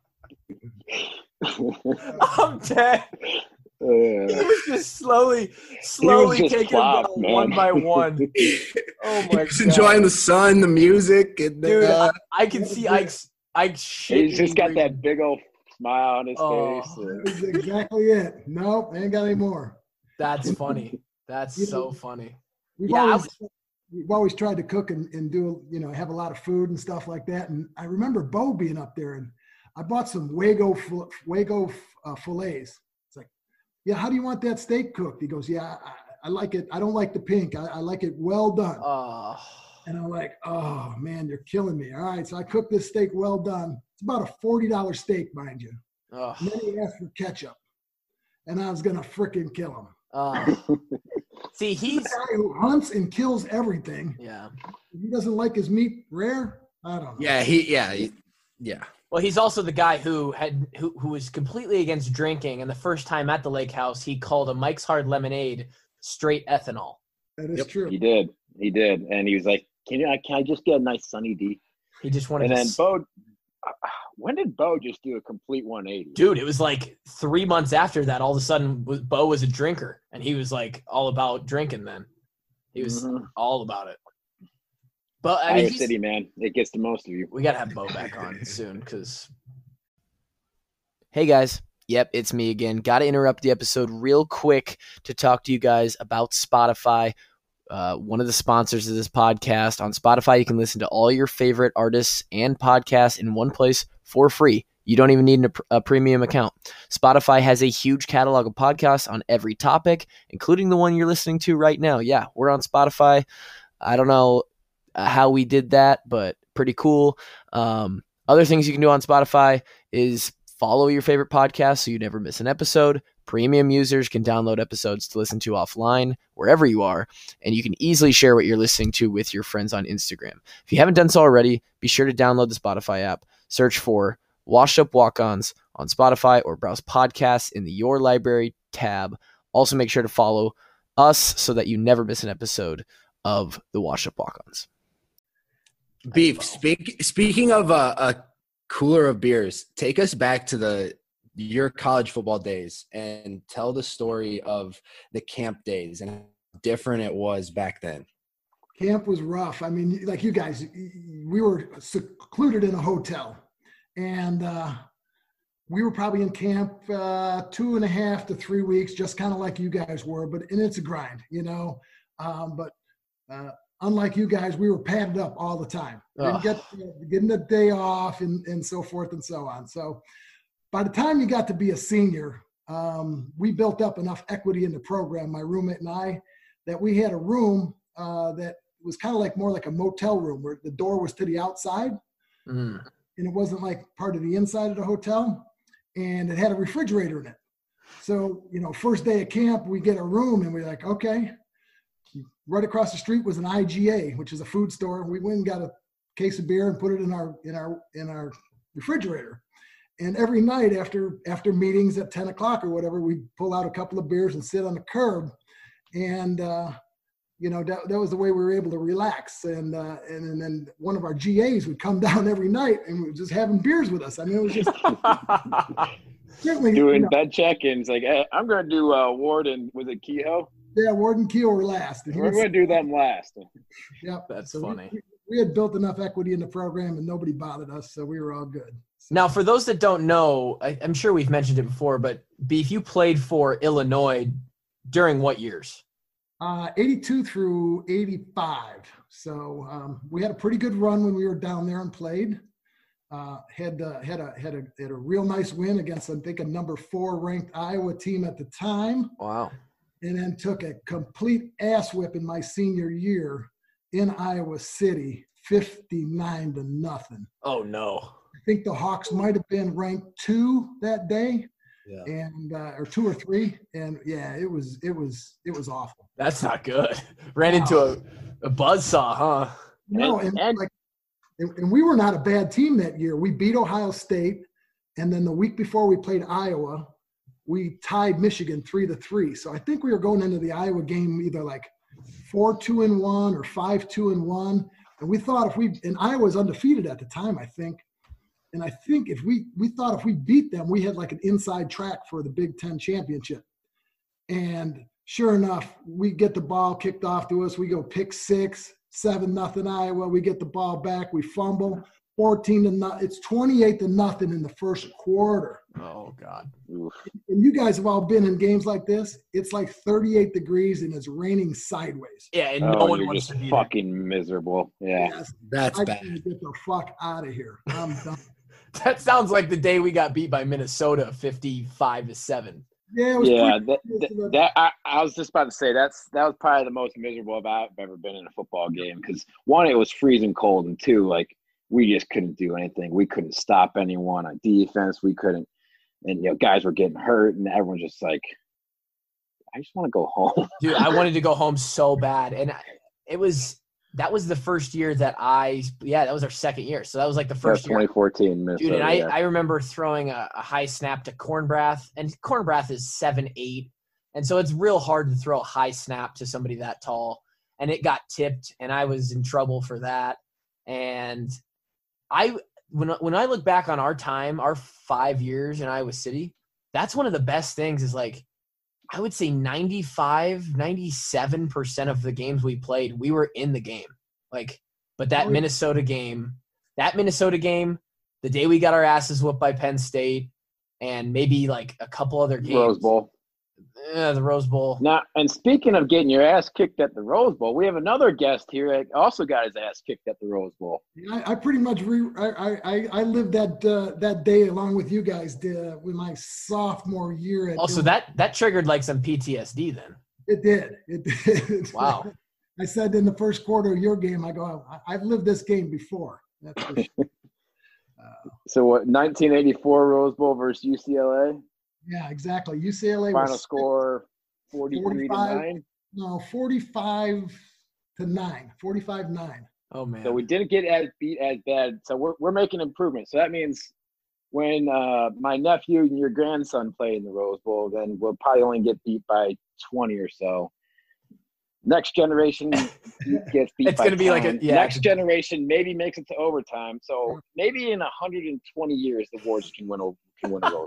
[SPEAKER 6] I'm dead.
[SPEAKER 5] Uh,
[SPEAKER 6] He was just slowly, slowly
[SPEAKER 5] just
[SPEAKER 6] taking
[SPEAKER 5] plopped,
[SPEAKER 6] them down one
[SPEAKER 5] man.
[SPEAKER 6] by one. Oh
[SPEAKER 3] He
[SPEAKER 6] my
[SPEAKER 3] was
[SPEAKER 6] god,
[SPEAKER 3] enjoying the sun, the music, and the,
[SPEAKER 6] dude!
[SPEAKER 3] uh,
[SPEAKER 6] I, I can see Ike's Ike's shit.
[SPEAKER 5] He's just got that big old smile on his
[SPEAKER 6] Oh.
[SPEAKER 5] face.
[SPEAKER 4] That's exactly it. Nope, ain't got any more.
[SPEAKER 6] That's funny. That's
[SPEAKER 4] You
[SPEAKER 6] so
[SPEAKER 4] know,
[SPEAKER 6] funny.
[SPEAKER 4] We've
[SPEAKER 6] Yeah, I
[SPEAKER 4] always
[SPEAKER 6] was-
[SPEAKER 4] we've always tried to cook and, and do, you know, have a lot of food and stuff like that. And I remember Bo being up there, and I bought some Wago fil- Wago uh, fillets. It's like, yeah, how do you want that steak cooked? He goes, yeah, I, I like it. I don't like the pink. I, I like it well done.
[SPEAKER 6] Oh,
[SPEAKER 4] And I'm like, oh man, you're killing me. All right, so I cooked this steak well done. It's about a forty dollar steak, mind you.
[SPEAKER 6] oh,
[SPEAKER 4] And then he asked for ketchup, and I was gonna frickin' kill him.
[SPEAKER 6] oh. See,
[SPEAKER 4] He's
[SPEAKER 6] he's
[SPEAKER 4] a guy who hunts and kills everything.
[SPEAKER 6] yeah.
[SPEAKER 4] He doesn't like his meat rare. I don't know.
[SPEAKER 3] yeah, he, yeah, he, yeah.
[SPEAKER 6] Well, he's also the guy who had who who was completely against drinking, and the first time at the lake house, he called a Mike's Hard Lemonade straight ethanol.
[SPEAKER 4] That is
[SPEAKER 3] Yep.
[SPEAKER 4] true.
[SPEAKER 5] He did. He did. And he was like, can you, can I just get a nice Sunny D?
[SPEAKER 6] He just wanted
[SPEAKER 5] And
[SPEAKER 6] to
[SPEAKER 5] then
[SPEAKER 6] s-
[SPEAKER 5] Bo, when did Bo just do a complete one eighty?
[SPEAKER 6] dude, it was like three months after that, all of a sudden, was- Bo was a drinker, and he was like all about drinking. Then he was
[SPEAKER 5] Mhm.
[SPEAKER 6] all about it. But I mean,
[SPEAKER 5] Iowa
[SPEAKER 6] he's-
[SPEAKER 5] City, man. It gets to most of you.
[SPEAKER 6] we gotta have Bo back on soon, because. Hey guys, yep, it's me again. Got to interrupt the episode real quick to talk to you guys about Spotify. Uh, one of the sponsors of this podcast. On Spotify, you can listen to all your favorite artists and podcasts in one place for free. You don't even need a, a premium account. Spotify has a huge catalog of podcasts on every topic, including the one you're listening to right now. Yeah, we're on Spotify. I don't know uh, how we did that, but pretty cool. Um, other things you can do on Spotify is follow your favorite podcast so you never miss an episode. Premium users can download episodes to listen to offline wherever you are, and you can easily share what you're listening to with your friends on Instagram. If you haven't done so already, be sure to download the Spotify app, search for Washed Up Walk-Ons on Spotify, or browse podcasts in the Your Library tab. Also make sure to follow us so that you never miss an episode of the Washed Up Walk-Ons.
[SPEAKER 3] Beef. Speak, speaking of uh, a cooler of beers, take us back to the your college football days and tell the story of the camp days and how different it was back then.
[SPEAKER 4] Camp was rough. I mean, like you guys, we were secluded in a hotel, and uh, we were probably in camp uh, two and a half to three weeks, just kind of like you guys were. But and it's a grind, you know. Um, but uh, unlike you guys, we were padded up all the time. Didn't
[SPEAKER 6] Ugh.
[SPEAKER 4] get getting the day off and and so forth and so on. So by the time you got to be a senior, um, we built up enough equity in the program, my roommate and I, that we had a room uh, that was kind of like more like a motel room where the door was to the outside
[SPEAKER 6] Mm.
[SPEAKER 4] and it wasn't like part of the inside of the hotel, and it had a refrigerator in it. So, you know, first day of camp, we get a room and we're like, okay. Right across the street was an I G A, which is a food store. We went and got a case of beer and put it in our in our in our refrigerator. And every night after after meetings at ten o'clock or whatever, we'd pull out a couple of beers and sit on the curb. And, uh, you know, that, that was the way we were able to relax. And, uh, and and then one of our G As would come down every night and we were just having beers with us. I mean, it was just certainly, you
[SPEAKER 5] Doing
[SPEAKER 4] know,
[SPEAKER 5] bed check-ins. Like, hey, I'm going to do uh, Ward and, was it Kehoe?
[SPEAKER 4] yeah, Warden Keel were last. And he
[SPEAKER 5] We're
[SPEAKER 4] would-
[SPEAKER 5] going to do them last.
[SPEAKER 4] Yep.
[SPEAKER 6] That's
[SPEAKER 4] So we-
[SPEAKER 6] funny.
[SPEAKER 4] We, we had built enough equity in the program and nobody bothered us, so we were all good. So,
[SPEAKER 6] Now, for those that don't know, I, I'm sure we've mentioned it before, but Beef, you played for Illinois during what years?
[SPEAKER 4] uh, eighty-two through eighty-five. So um, we had a pretty good run when we were down there and played. Uh, had uh, had a had a had a real nice win against, I think, a number four ranked Iowa team at the time,
[SPEAKER 6] Wow.
[SPEAKER 4] and then took a complete ass whip in my senior year in Iowa City, fifty-nine to nothing.
[SPEAKER 6] Oh, no.
[SPEAKER 4] I think the Hawks might have been ranked two that day,
[SPEAKER 3] Yeah.
[SPEAKER 4] and uh, or two or three, and yeah, it was it was it was awful.
[SPEAKER 6] That's not good. Ran into a, a buzzsaw, huh?
[SPEAKER 4] No,
[SPEAKER 5] And-
[SPEAKER 4] and,
[SPEAKER 5] and-
[SPEAKER 4] like, and, and we were not a bad team that year. We beat Ohio State, and then the week before we played Iowa, we tied Michigan three to three. So I think we were going into the Iowa game either like four two and one or five two and one, and we thought if we and Iowa was undefeated at the time, I think. And I think if we we thought if we beat them, we had like an inside track for the Big Ten championship. And sure enough, we get the ball kicked off to us. We go pick six, seven nothing Iowa. We get the ball back. We fumble. fourteen to nothing. It's twenty-eight to nothing in the first quarter.
[SPEAKER 6] Oh God.
[SPEAKER 5] Oof.
[SPEAKER 4] And you guys have all been in games like this. It's like thirty-eight degrees and it's raining sideways.
[SPEAKER 6] Yeah, and no
[SPEAKER 5] Oh,
[SPEAKER 6] one
[SPEAKER 5] you're
[SPEAKER 6] wants
[SPEAKER 5] just
[SPEAKER 6] to be there.
[SPEAKER 5] fucking miserable. Yeah.
[SPEAKER 4] Yes,
[SPEAKER 3] That's
[SPEAKER 4] I
[SPEAKER 3] bad.
[SPEAKER 4] gotta get the fuck out of here. I'm done.
[SPEAKER 6] That sounds like the day we got beat by Minnesota, fifty-five to seven.
[SPEAKER 4] Yeah, it was
[SPEAKER 5] Yeah,
[SPEAKER 4] pretty-
[SPEAKER 5] that, that, that I, I was just about to say that's that was probably the most miserable I've ever been in a football game because one, it was freezing cold, and two, like we just couldn't do anything. We couldn't stop anyone on defense. We couldn't, and you know, guys were getting hurt, and everyone's just like, I just want to go home.
[SPEAKER 6] Dude, I wanted to go home so bad, and I, it was that was the first year that I yeah that was our second year, so that was like the first year.
[SPEAKER 5] twenty fourteen, Minnesota.
[SPEAKER 6] Dude, and I,
[SPEAKER 5] yeah.
[SPEAKER 6] I remember throwing a, a high snap to Cornbrath, and Cornbrath is seven eight, and so it's real hard to throw a high snap to somebody that tall, and it got tipped, and I was in trouble for that. And I when when I look back on our time, our five years in Iowa City, that's one of the best things is like I would say ninety-five, ninety-seven percent of the games we played, we were in the game. Like, but that
[SPEAKER 4] Oh, yeah.
[SPEAKER 6] Minnesota game, that Minnesota game, the day we got our asses whooped by Penn State, and maybe like a couple other games.
[SPEAKER 5] Rose Bowl.
[SPEAKER 6] Uh, the Rose Bowl.
[SPEAKER 5] Now, and speaking of getting your ass kicked at the Rose Bowl, we have another guest here that also got his ass kicked at the Rose Bowl.
[SPEAKER 4] I, I pretty much re, I, I I lived that uh, that day along with you guys uh, with my sophomore year. At
[SPEAKER 6] Also, that that triggered like some P T S D then.
[SPEAKER 4] it did it did.
[SPEAKER 6] Wow.
[SPEAKER 4] I said in the first quarter of your game, I go, I, I've lived this game before. That's for sure.
[SPEAKER 5] So what? nineteen eighty-four Rose Bowl versus U C L A.
[SPEAKER 4] Yeah, exactly. U C L A
[SPEAKER 5] Final
[SPEAKER 4] was
[SPEAKER 5] score forty-three to
[SPEAKER 4] forty-five.
[SPEAKER 5] nine.
[SPEAKER 4] no forty-five to nine, forty-five nine.
[SPEAKER 6] Oh man.
[SPEAKER 5] So we didn't get as beat as bad. So we're we're making improvements. So that means when uh, my nephew and your grandson play in the Rose Bowl, then we'll probably only get beat by twenty or so. Next generation gets beat
[SPEAKER 6] It's
[SPEAKER 5] by
[SPEAKER 6] gonna be like a-
[SPEAKER 5] ten.
[SPEAKER 6] yeah.
[SPEAKER 5] Next generation maybe makes it to overtime. So maybe in one hundred twenty years, the Wards can win a can win a Rose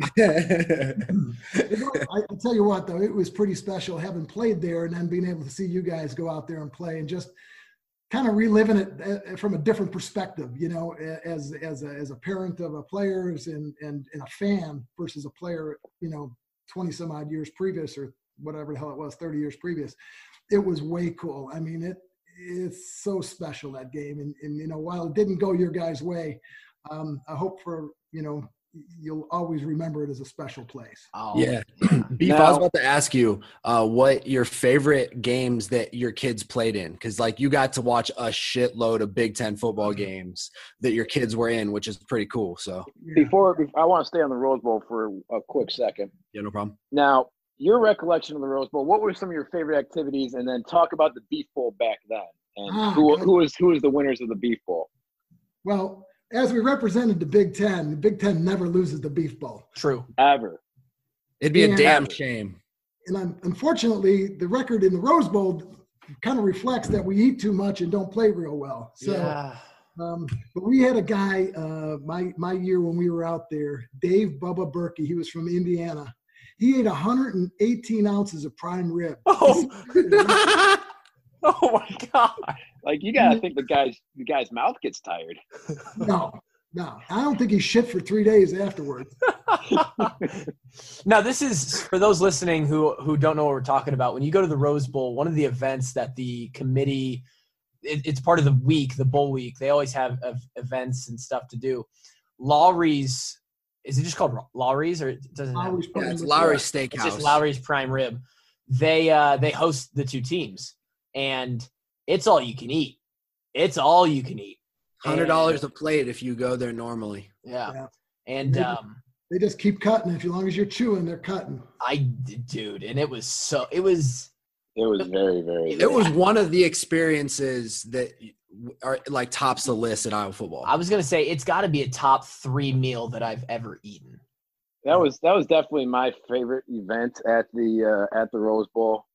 [SPEAKER 5] Bowl.
[SPEAKER 4] You know, I, I'll tell you what, though, it was pretty special having played there and then being able to see you guys go out there and play and just kind of reliving it uh, from a different perspective, you know, as as a, as a parent of a players and, and, and a fan versus a player, you know, twenty some odd years previous or whatever the hell it was, thirty years previous. It was way cool. I mean, it it's so special, that game. And, and you know, while it didn't go your guys' way, um, I hope for, you know, you'll always remember it as a special place.
[SPEAKER 6] Oh,
[SPEAKER 3] Yeah. Beef, I was
[SPEAKER 5] Now-
[SPEAKER 3] about to ask you uh, what your favorite games that your kids played in. Because, like, you got to watch a shitload of Big Ten football games that your kids were in, which is pretty cool. So,
[SPEAKER 4] Yeah.
[SPEAKER 5] Before, I want to stay on the Rose Bowl for a quick second.
[SPEAKER 3] yeah, no problem.
[SPEAKER 5] Now, your recollection of the Rose Bowl, what were some of your favorite activities? And then talk about the Beef Bowl back then. And
[SPEAKER 4] Ah,
[SPEAKER 5] who
[SPEAKER 4] good.
[SPEAKER 5] who is who is the winners of the Beef Bowl?
[SPEAKER 4] Well, as we represented the Big Ten, the Big Ten never loses the Beef Bowl.
[SPEAKER 6] True.
[SPEAKER 5] Ever.
[SPEAKER 3] It'd be a
[SPEAKER 4] Yeah.
[SPEAKER 3] damn shame.
[SPEAKER 4] And un- unfortunately, the record in the Rose Bowl kind of reflects that we eat too much and don't play real well. So,
[SPEAKER 6] Yeah.
[SPEAKER 4] um, but we had a guy, uh, my my year when we were out there, Dave Bubba Berkey. He was from Indiana. He ate one hundred eighteen ounces of prime rib.
[SPEAKER 6] Oh. Oh my God.
[SPEAKER 5] Like you gotta think the guy's the guy's mouth gets tired.
[SPEAKER 4] No, no, I don't think he shit for three days afterwards.
[SPEAKER 6] Now, this is for those listening who who don't know what we're talking about. When you go to the Rose Bowl, one of the events that the committee, it, it's part of the week, the bowl week. They always have uh, events and stuff to do. Lowry's, is it just called Lowry's or it doesn't have?
[SPEAKER 4] Lowry's
[SPEAKER 3] Yeah, it's
[SPEAKER 4] prime rib.
[SPEAKER 3] Lowry's
[SPEAKER 6] It's
[SPEAKER 3] Steakhouse.
[SPEAKER 6] just Lowry's prime rib. They uh, they host the two teams, and it's all you can eat. It's all you can eat.
[SPEAKER 3] one hundred dollars a plate if you go there normally.
[SPEAKER 6] Yeah,
[SPEAKER 4] Yeah.
[SPEAKER 6] and
[SPEAKER 4] Maybe.
[SPEAKER 6] um,
[SPEAKER 4] They just keep cutting. As long as you're chewing, they're cutting.
[SPEAKER 6] I dude, and it was so it was.
[SPEAKER 5] It was very, very
[SPEAKER 3] It was one of the experiences that are like tops the list in Iowa football.
[SPEAKER 6] I was gonna say it's got to be a top three meal that I've ever eaten.
[SPEAKER 5] that was that was definitely my favorite event at the uh, at the Rose Bowl.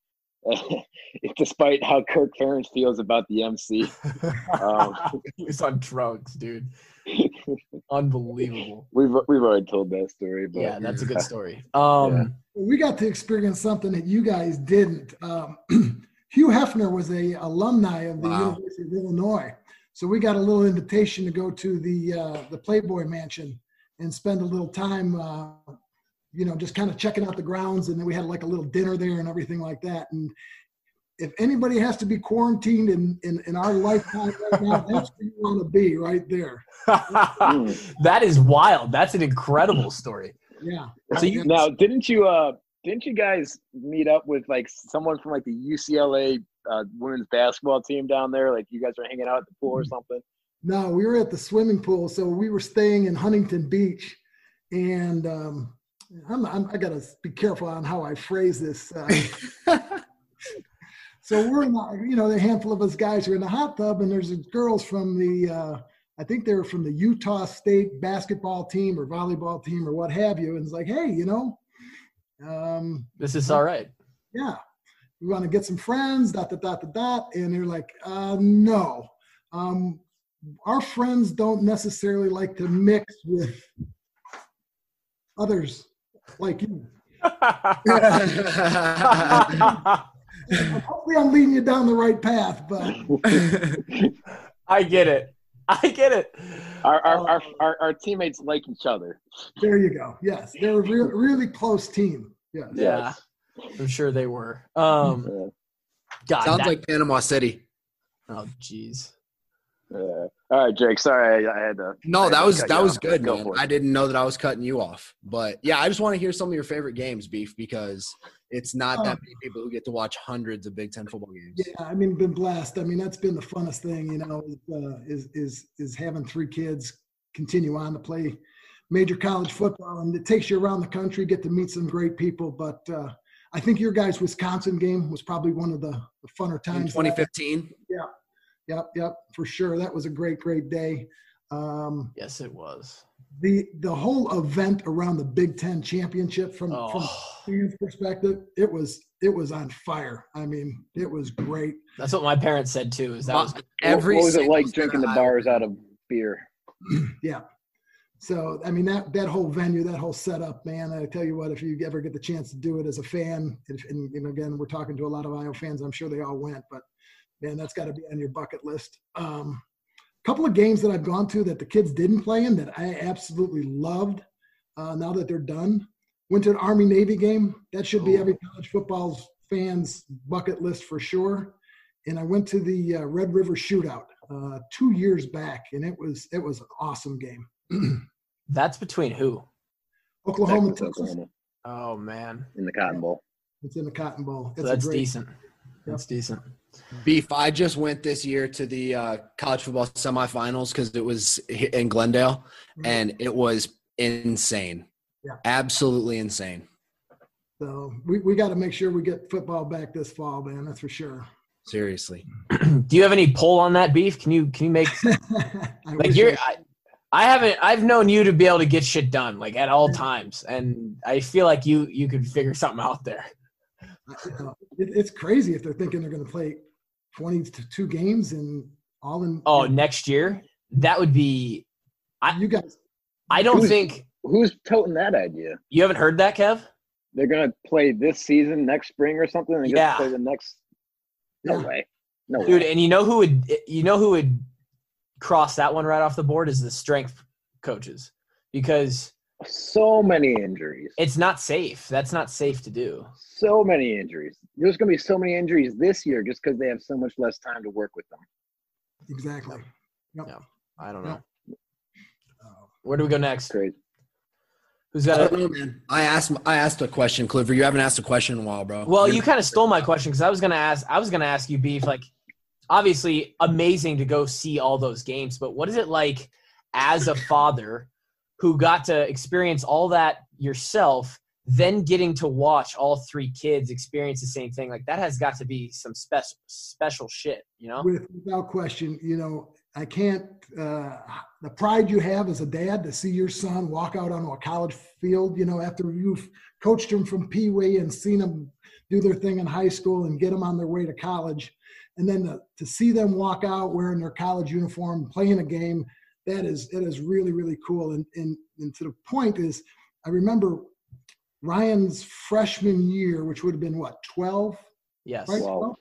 [SPEAKER 5] despite how Kirk Ferentz feels about the M C. Um,
[SPEAKER 6] He was on drugs, dude. Unbelievable.
[SPEAKER 5] we've we've already told that story, but
[SPEAKER 6] Yeah, that's a good story. Um,
[SPEAKER 4] We got to experience something that you guys didn't. Um, Hugh Hefner was a alumni of the
[SPEAKER 3] Wow.
[SPEAKER 4] University of Illinois, so we got a little invitation to go to the uh, the Playboy Mansion and spend a little time, uh, you know, just kind of checking out the grounds. And then we had like a little dinner there and everything like that. And if anybody has to be quarantined in in, in our lifetime right now, that's where you want to be, right there.
[SPEAKER 6] that is wild. That's an incredible story.
[SPEAKER 4] Yeah.
[SPEAKER 6] So you
[SPEAKER 5] now didn't you uh didn't you guys meet up with like someone from like the U C L A uh, women's basketball team down there? Like you guys were hanging out at the pool or something?
[SPEAKER 4] No, we were at the swimming pool. So we were staying in Huntington Beach, and um, I'm, I'm, I got to be careful on how I phrase this. Uh, so we're in the, you know, a handful of us guys are in the hot tub, and there's girls from the, uh, I think they were from the Utah State basketball team or volleyball team or what have you. And it's like, hey, you know, um,
[SPEAKER 6] this is all right.
[SPEAKER 4] yeah, we want to get some friends, dot, dot, dot, dot, dot. And they're like, uh, no. Um, our friends don't necessarily like to mix with others like you. Hopefully I'm leading you down the right path, but
[SPEAKER 6] I get it. I get it.
[SPEAKER 5] Our our,
[SPEAKER 6] Uh,
[SPEAKER 5] our our our teammates like each other.
[SPEAKER 4] there you go. Yes, they're a real, really close team. Yes.
[SPEAKER 6] Yeah, I'm sure they were. Um,
[SPEAKER 5] Yeah.
[SPEAKER 6] God,
[SPEAKER 3] Sounds
[SPEAKER 6] that-
[SPEAKER 3] like Panama City.
[SPEAKER 6] oh, jeez.
[SPEAKER 5] Yeah. All right, Jake. Sorry, I, I had to. I
[SPEAKER 3] No,
[SPEAKER 5] had
[SPEAKER 3] that
[SPEAKER 5] to
[SPEAKER 3] was
[SPEAKER 5] cut
[SPEAKER 3] that
[SPEAKER 5] you
[SPEAKER 3] was
[SPEAKER 5] off.
[SPEAKER 3] good,
[SPEAKER 5] Go
[SPEAKER 3] man.
[SPEAKER 5] for it.
[SPEAKER 3] I didn't know that I was cutting you off, but yeah, I just want to hear some of your favorite games, Beef, because it's not that many people who get to watch hundreds of Big Ten football games.
[SPEAKER 4] Yeah, I mean, been blessed. I mean, that's been the funnest thing, you know, is uh, is, is is having three kids continue on to play major college football, and it takes you around the country, get to meet some great people. But uh, I think your guys' Wisconsin game was probably one of the, the funner
[SPEAKER 3] In
[SPEAKER 4] times.
[SPEAKER 3] twenty fifteen.
[SPEAKER 4] Yeah, yep, yep, for sure. That was a great, great day. Um,
[SPEAKER 6] Yes, it was.
[SPEAKER 4] the the whole event around the Big Ten championship from from
[SPEAKER 6] Oh,
[SPEAKER 4] fans' perspective, it was it was on fire. I mean, it was great.
[SPEAKER 6] that's what my parents said too. Is that was
[SPEAKER 5] What-
[SPEAKER 3] Every
[SPEAKER 5] what was it
[SPEAKER 3] single
[SPEAKER 5] like drinking the
[SPEAKER 3] center
[SPEAKER 5] bars
[SPEAKER 3] I-
[SPEAKER 5] out of beer?
[SPEAKER 4] Yeah. So I mean that that whole venue, that whole setup, man. I tell you what, if you ever get the chance to do it as a fan, if, and you know, again, we're talking to a lot of I O fans. I'm sure they all went, but man, that's got to be on your bucket list. Um, couple of games that I've gone to that the kids didn't play in that I absolutely loved. Uh, now that they're done, went to an Army Navy game. That should be
[SPEAKER 6] Ooh.
[SPEAKER 4] every college football fan's bucket list for sure. And I went to the uh, Red River Shootout uh, two years back, and it was it was an awesome game.
[SPEAKER 6] that's between who?
[SPEAKER 4] Oklahoma,
[SPEAKER 5] Texas,
[SPEAKER 4] Texas.
[SPEAKER 5] Oklahoma,
[SPEAKER 6] Oh man,
[SPEAKER 5] in the Cotton Bowl.
[SPEAKER 4] It's in the Cotton Bowl.
[SPEAKER 6] so
[SPEAKER 4] It's a
[SPEAKER 6] that's
[SPEAKER 4] great-
[SPEAKER 6] decent. That's decent.
[SPEAKER 3] Beef, I just went this year to the uh, college football semifinals because it was hi- in Glendale, and it was insane.
[SPEAKER 4] Yeah.
[SPEAKER 3] Absolutely insane.
[SPEAKER 4] So we, we got to make sure we get football back this fall, man. That's for sure.
[SPEAKER 3] Seriously.
[SPEAKER 6] Do you have any pull on that, Beef? Can you can you make
[SPEAKER 4] I
[SPEAKER 6] like
[SPEAKER 4] wish
[SPEAKER 6] you're?
[SPEAKER 4] I-
[SPEAKER 6] I, I haven't. I've known you to be able to get shit done like at all times, and I feel like you you could figure something out there.
[SPEAKER 4] I- you know, it, it's crazy if they're thinking they're going to play twenty-two games and all in.
[SPEAKER 6] Oh, next year that would be. I
[SPEAKER 4] you guys.
[SPEAKER 6] I don't
[SPEAKER 5] Who's-
[SPEAKER 6] think
[SPEAKER 5] Who's toting that idea?
[SPEAKER 6] you haven't heard that, Kev.
[SPEAKER 5] They're gonna play this season, next spring or something, and they
[SPEAKER 6] Yeah.
[SPEAKER 5] get to play the next. No
[SPEAKER 4] Yeah.
[SPEAKER 5] way. No
[SPEAKER 6] Dude,
[SPEAKER 5] way.
[SPEAKER 6] and you know who would you know who would cross that one right off the board is the strength coaches because
[SPEAKER 5] So many injuries.
[SPEAKER 6] it's not safe. That's not safe to do.
[SPEAKER 5] So many injuries. There's gonna be so many injuries this year just because they have so much less time to work with them.
[SPEAKER 4] Exactly. Yep.
[SPEAKER 6] Yeah. I don't know.
[SPEAKER 4] Uh,
[SPEAKER 6] Where do we go next?
[SPEAKER 5] Crazy.
[SPEAKER 6] Who's
[SPEAKER 3] I
[SPEAKER 6] got
[SPEAKER 3] don't
[SPEAKER 6] it?
[SPEAKER 3] know, man. I asked I asked a question, Clifford. You haven't asked a question in a while, bro.
[SPEAKER 6] Well, you kind of stole my question because I was gonna ask. I was gonna ask you, Beef. Like, obviously, amazing to go see all those games, but what is it like as a father who got to experience all that yourself, then getting to watch all three kids experience the same thing? Like, that has got to be some special special shit, you know?
[SPEAKER 4] with, without question, you know, I can't, uh, the pride you have as a dad to see your son walk out onto a college field, you know, after you've coached him from Pee Wee and seen him do their thing in high school and get them on their way to college. And then to, to see them walk out wearing their college uniform, playing a game, that is, that is really, really cool. And, and, and to the point is, I remember Ryan's freshman year, which would have been what, twelve?
[SPEAKER 6] Yes.
[SPEAKER 4] Right?
[SPEAKER 5] Wow.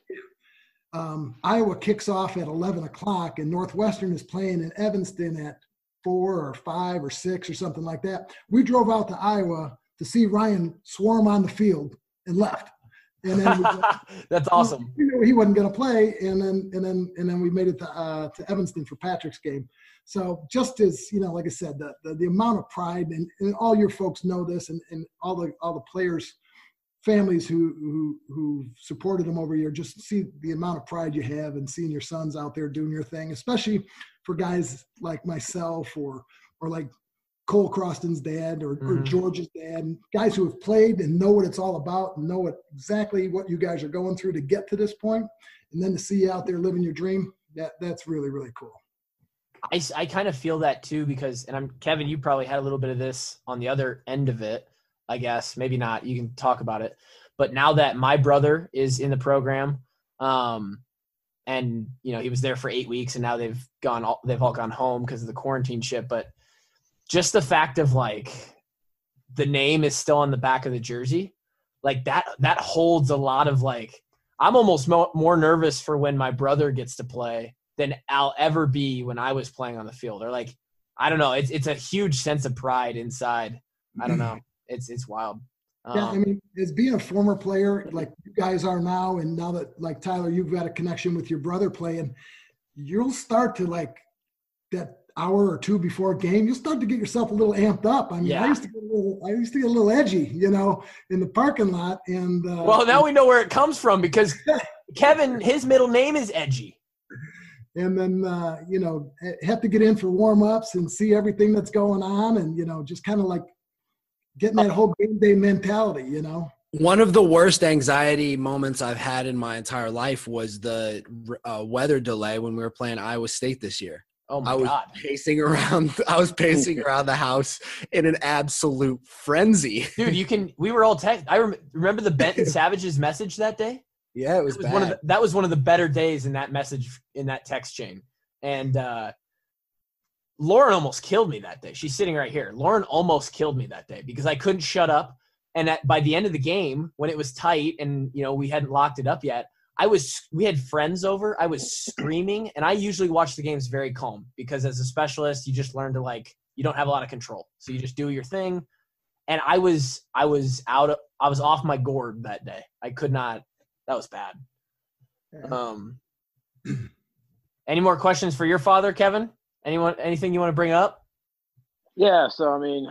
[SPEAKER 4] Um, Iowa kicks off at eleven o'clock and Northwestern is playing in Evanston at four or five or six or something like that. We drove out to Iowa to see Ryan swarm on the field and left. And then we,
[SPEAKER 6] That's awesome.
[SPEAKER 4] We knew he wasn't going to play, and then and then and then we made it to uh, to Evanston for Patrick's game. So just as you know, like I said, the the, the amount of pride, and, and all your folks know this, and, and all the all the players, families who who who supported them over here, just see the amount of pride you have and seeing your sons out there doing your thing, especially for guys like myself or or like Cole Croston's dad or, mm-hmm. or George's dad, guys who have played and know what it's all about and know what, exactly what you guys are going through to get to this point, and then to see you out there living your dream, that that's really, really cool.
[SPEAKER 6] I, I kind of feel that too because, and I'm Kevin, you probably had a little bit of this on the other end of it, I guess. Maybe not. You can talk about it. But now that my brother is in the program, um, and, you know, he was there for eight weeks and now they've gone, all, they've all gone home because of the quarantine shit. But just the fact of like the name is still on the back of the jersey, like that, that holds a lot of like, I'm almost mo- more nervous for when my brother gets to play than I'll ever be when I was playing on the field. Or like, I don't know. It's, it's a huge sense of pride inside. I don't know. It's, it's wild. Um,
[SPEAKER 4] yeah. I mean, as being a former player, like you guys are now, and now that like Tyler, you've got a connection with your brother playing, you'll start to like that hour or two before a game, you'll start to get yourself a little amped up. I mean, yeah. I used to get a little, I used to get a little edgy, you know, in the parking lot. And uh,
[SPEAKER 6] well, now we know where it comes from because Kevin, his middle name is Edgy.
[SPEAKER 4] And then, uh, you know, have to get in for warm-ups and see everything that's going on, and you know, just kind of like getting that whole game day mentality, you know.
[SPEAKER 3] One of the worst anxiety moments I've had in my entire life was the uh, weather delay when we were playing Iowa State this year.
[SPEAKER 6] Oh my
[SPEAKER 3] I was
[SPEAKER 6] God.
[SPEAKER 3] pacing around. I was pacing around the house in an absolute frenzy.
[SPEAKER 6] Dude, you can. We were all text. I rem- remember the Benton Savage's message that day.
[SPEAKER 3] Yeah, it was,
[SPEAKER 6] that was
[SPEAKER 3] bad.
[SPEAKER 6] One of the, that was one of the better days in that message in that text chain. And uh, Lauren almost killed me that day. She's sitting right here. Lauren almost killed me that day because I couldn't shut up. And at, by the end of the game, when it was tight and you know we hadn't locked it up yet, I was, we had friends over. I was screaming, and I usually watch the games very calm because as a specialist, you just learn to like, you don't have a lot of control. So you just do your thing. And I was, I was out of, I was off my gourd that day. I could not, that was bad. Um, any more questions for your father, Kevin? Anyone, anything you want to bring up?
[SPEAKER 5] Yeah. So, I mean,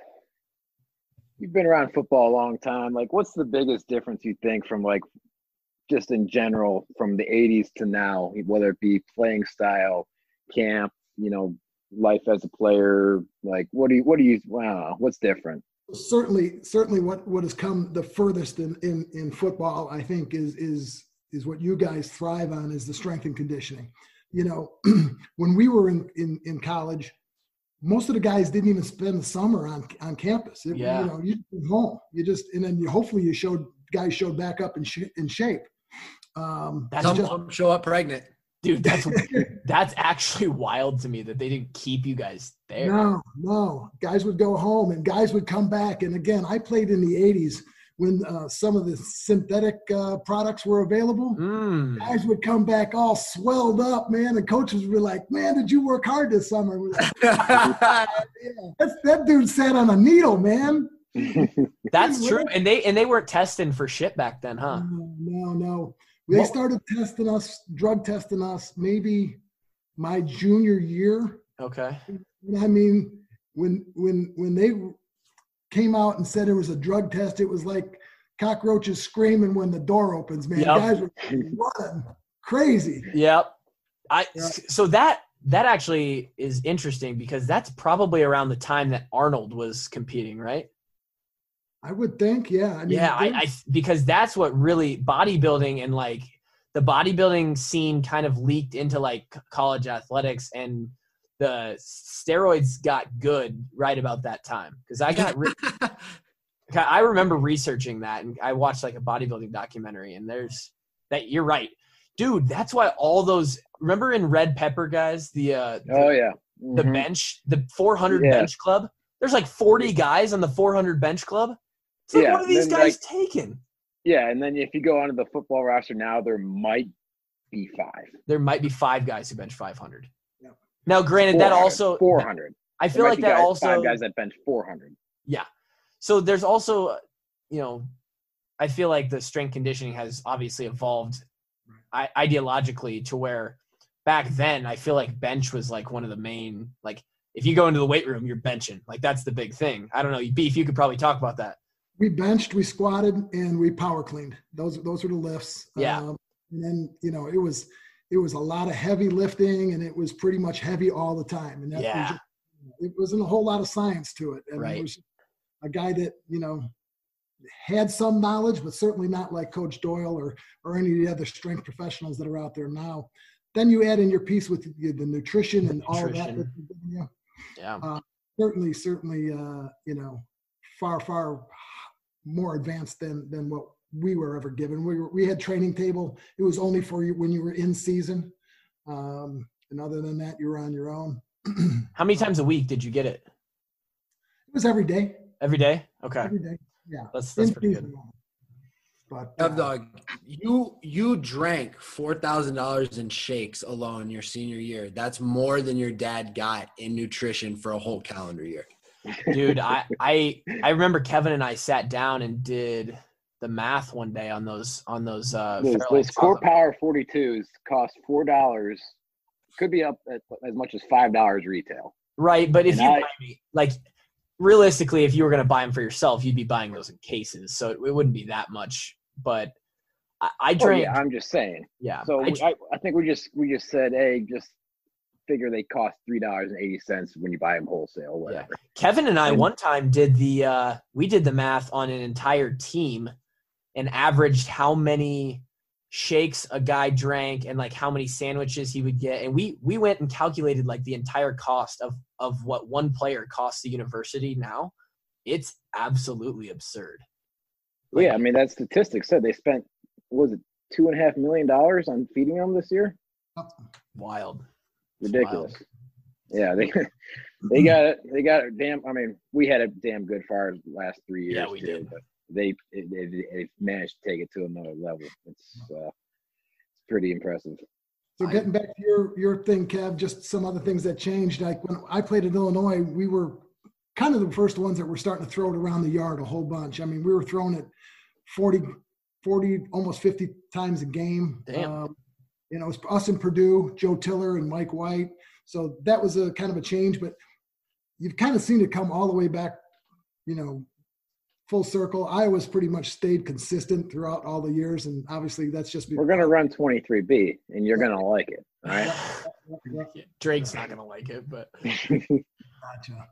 [SPEAKER 5] you've been around football a long time. Like, what's the biggest difference you think from like, just in general from the eighties to now, whether it be playing style, camp, you know, life as a player, like what do you, what do you, wow, what's different?
[SPEAKER 4] Certainly, certainly what, what has come the furthest in, in, in football, I think is, is, is what you guys thrive on is the strength and conditioning. You know, when we were in, in, in college, most of the guys didn't even spend the summer on, on campus. It,
[SPEAKER 6] yeah.
[SPEAKER 4] You know, you went home, you just, and then you, hopefully you showed guys showed back up in, sh- in shape. Um,
[SPEAKER 3] that's Some just, show up pregnant,
[SPEAKER 6] dude. That's that's actually wild to me that they didn't keep you guys there.
[SPEAKER 4] No, no, guys would go home and guys would come back. And again, I played in the eighties when uh, some of the synthetic uh, products were available.
[SPEAKER 6] Mm.
[SPEAKER 4] Guys would come back all swelled up, man. And coaches were like, "Man, did you work hard this summer?" We're like, yeah, that's, that dude sat on a needle, man.
[SPEAKER 6] That's true. And they and they weren't testing for shit back then, huh?
[SPEAKER 4] No, no, no. They what? started testing us, drug testing us, maybe my junior year.
[SPEAKER 6] Okay.
[SPEAKER 4] I mean, when when when they came out and said it was a drug test, it was like cockroaches screaming when the door opens, man. Yep. Guys were running crazy.
[SPEAKER 6] Yep. I
[SPEAKER 4] yeah.
[SPEAKER 6] So that that actually is interesting because that's probably around the time that Arnold was competing, right?
[SPEAKER 4] I would think, yeah. I mean,
[SPEAKER 6] yeah, I, I because that's what really bodybuilding and like the bodybuilding scene kind of leaked into like college athletics, and the steroids got good right about that time because I got re- I remember researching that, and I watched like a bodybuilding documentary, and there's that. You're right, dude. That's why all those. Remember in Red Pepper, guys, the uh, the,
[SPEAKER 5] oh yeah, mm-hmm.
[SPEAKER 6] the bench, the four hundred
[SPEAKER 5] yeah.
[SPEAKER 6] bench club. There's like forty guys on the four hundred bench club. It's like,
[SPEAKER 5] yeah,
[SPEAKER 6] what are these guys
[SPEAKER 5] like,
[SPEAKER 6] taking?
[SPEAKER 5] Yeah, and then if you go onto the football roster now, there might be five.
[SPEAKER 6] There might be five guys who bench five hundred.
[SPEAKER 4] Yeah.
[SPEAKER 6] Now, granted, that also
[SPEAKER 5] four hundred.
[SPEAKER 6] I feel like that
[SPEAKER 5] guys,
[SPEAKER 6] also
[SPEAKER 5] five guys that bench four hundred.
[SPEAKER 6] Yeah. So there's also, you know, I feel like the strength conditioning has obviously evolved I, ideologically to where back then I feel like bench was like one of the main, like if you go into the weight room, you're benching. Like that's the big thing. I don't know. Beef, you could probably talk about that.
[SPEAKER 4] We benched, we squatted, and we power cleaned. Those those were the lifts.
[SPEAKER 6] Yeah.
[SPEAKER 4] Um, and then, you know, it was it was a lot of heavy lifting, and it was pretty much heavy all the time. And that
[SPEAKER 6] yeah.
[SPEAKER 4] was, it wasn't a whole lot of science to it. And
[SPEAKER 6] right.
[SPEAKER 4] it was a guy that, you know, had some knowledge, but certainly not like Coach Doyle or or any of the other strength professionals that are out there now. Then you add in your piece with the, the nutrition and all
[SPEAKER 6] nutrition.
[SPEAKER 4] that. Yeah.
[SPEAKER 6] Yeah.
[SPEAKER 4] Uh, certainly, certainly, uh, you know, far, far more advanced than than what we were ever given. We were, we had training table. It was only for you when you were in season. Um, and other than that, you were on your own.
[SPEAKER 6] How many times a week did you get it?
[SPEAKER 4] It was every day.
[SPEAKER 6] Every day? Okay.
[SPEAKER 4] Every day. Yeah.
[SPEAKER 6] That's that's
[SPEAKER 4] in
[SPEAKER 6] pretty
[SPEAKER 4] season.
[SPEAKER 6] good.
[SPEAKER 4] But uh,
[SPEAKER 3] Dog, you you drank four thousand dollars in shakes alone your senior year. That's more than your dad got in nutrition for a whole calendar year.
[SPEAKER 6] Dude, I, I I remember Kevin and I sat down and did the math one day on those on those uh
[SPEAKER 5] those, those Core Power forty-twos cost four dollars. Could be up at as much as five dollars retail.
[SPEAKER 6] Right, but if
[SPEAKER 5] and
[SPEAKER 6] you
[SPEAKER 5] I,
[SPEAKER 6] buy me, like realistically, if you were going to buy them for yourself, you'd be buying those in cases, so it, it wouldn't be that much. But I, I drank.
[SPEAKER 5] Oh yeah, I'm just saying.
[SPEAKER 6] Yeah.
[SPEAKER 5] So
[SPEAKER 6] I,
[SPEAKER 5] I, I think we just we just said, hey, just figure they cost three dollars and eighty cents when you buy them wholesale, whatever.
[SPEAKER 6] Yeah. Kevin and I
[SPEAKER 5] and,
[SPEAKER 6] one time did the uh, we did the math on an entire team and averaged how many shakes a guy drank and like how many sandwiches he would get, and we we went and calculated like the entire cost of of what one player costs the university now. It's absolutely absurd.
[SPEAKER 5] Like, yeah, I mean that statistic said they spent what was it two and a half million dollars on feeding them this year.
[SPEAKER 6] Wild.
[SPEAKER 5] Ridiculous.
[SPEAKER 6] Wild.
[SPEAKER 5] Yeah, they they got it. They got it. Damn. I mean, we had a damn good fire the last three years.
[SPEAKER 6] Yeah, we
[SPEAKER 5] too,
[SPEAKER 6] did.
[SPEAKER 5] But they, they they managed to take it to another level. It's uh, it's pretty impressive.
[SPEAKER 4] So getting back to your your thing, Kev, just some other things that changed. Like when I played in Illinois, we were kind of the first ones that were starting to throw it around the yard a whole bunch. I mean, we were throwing it forty, forty, almost fifty times a game.
[SPEAKER 6] Damn.
[SPEAKER 4] Um, you know, it was us in Purdue, Joe Tiller and Mike White. So that was a kind of a change, but you've kind of seen it come all the way back, you know, full circle. Iowa's pretty much stayed consistent throughout all the years, and obviously that's just
[SPEAKER 5] we're going to run twenty-three B, and you're going to like it, all right?
[SPEAKER 6] Yeah, Drake's not going to like it, but
[SPEAKER 4] gotcha.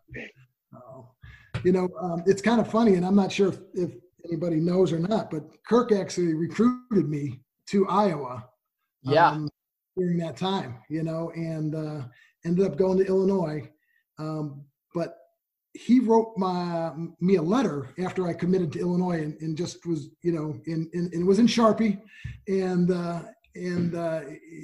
[SPEAKER 4] Oh. You know, um, it's kind of funny, and I'm not sure if, if anybody knows or not, but Kirk actually recruited me to Iowa.
[SPEAKER 6] Yeah.
[SPEAKER 4] Um, during that time, you know, and uh, ended up going to Illinois, um, but he wrote my me a letter after I committed to Illinois, and, and just was, you know, in, in, in it was in Sharpie, and uh, and uh,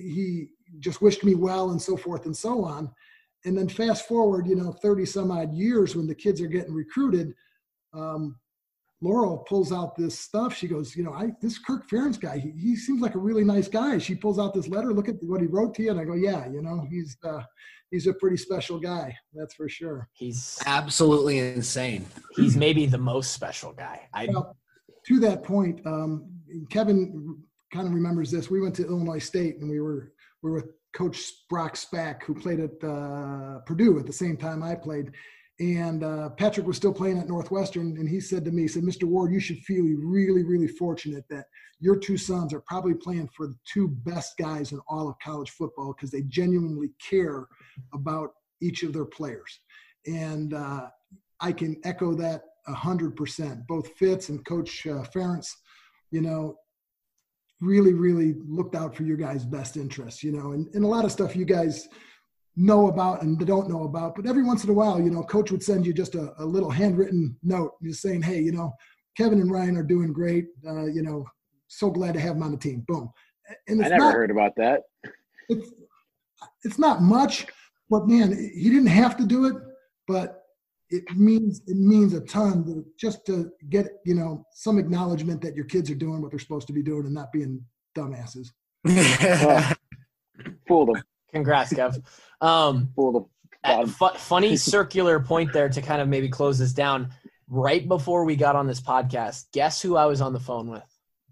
[SPEAKER 4] he just wished me well and so forth and so on. And then fast forward, you know, thirty some odd years when the kids are getting recruited, um, Laurel pulls out this stuff. She goes, you know, I this Kirk Ferentz guy, he, he seems like a really nice guy. She pulls out this letter. Look at what he wrote to you, and I go, yeah, you know, he's uh, he's a pretty special guy, that's for sure.
[SPEAKER 6] He's
[SPEAKER 3] absolutely insane.
[SPEAKER 6] He's maybe the most special guy. I
[SPEAKER 4] well, to that point, um, Kevin kind of remembers this. We went to Illinois State, and we were we were with Coach Brock Spack, who played at uh, Purdue at the same time I played. And uh, Patrick was still playing at Northwestern, and he said to me, he said, Mister Ward, you should feel really, really fortunate that your two sons are probably playing for the two best guys in all of college football because they genuinely care about each of their players. And uh, I can echo that one hundred percent. Both Fitz and Coach uh, Ferentz, you know, really, really looked out for your guys' best interests, you know, and, and a lot of stuff you guys know about and don't know about. But every once in a while, you know, coach would send you just a, a little handwritten note just saying, hey, you know, Kevin and Ryan are doing great. Uh, you know, so glad to have them on the team. Boom. And it's
[SPEAKER 5] I never
[SPEAKER 4] not,
[SPEAKER 5] heard about that.
[SPEAKER 4] It's, it's not much, but man, he didn't have to do it, but it means, it means a ton to, just to get, you know, some acknowledgement that your kids are doing what they're supposed to be doing and not being dumbasses.
[SPEAKER 5] Well, fooled them.
[SPEAKER 6] Congrats, Kev. Um,
[SPEAKER 5] Fooled them.
[SPEAKER 6] fu- funny circular point there to kind of maybe close this down. Right before we got on this podcast, guess who I was on the phone with?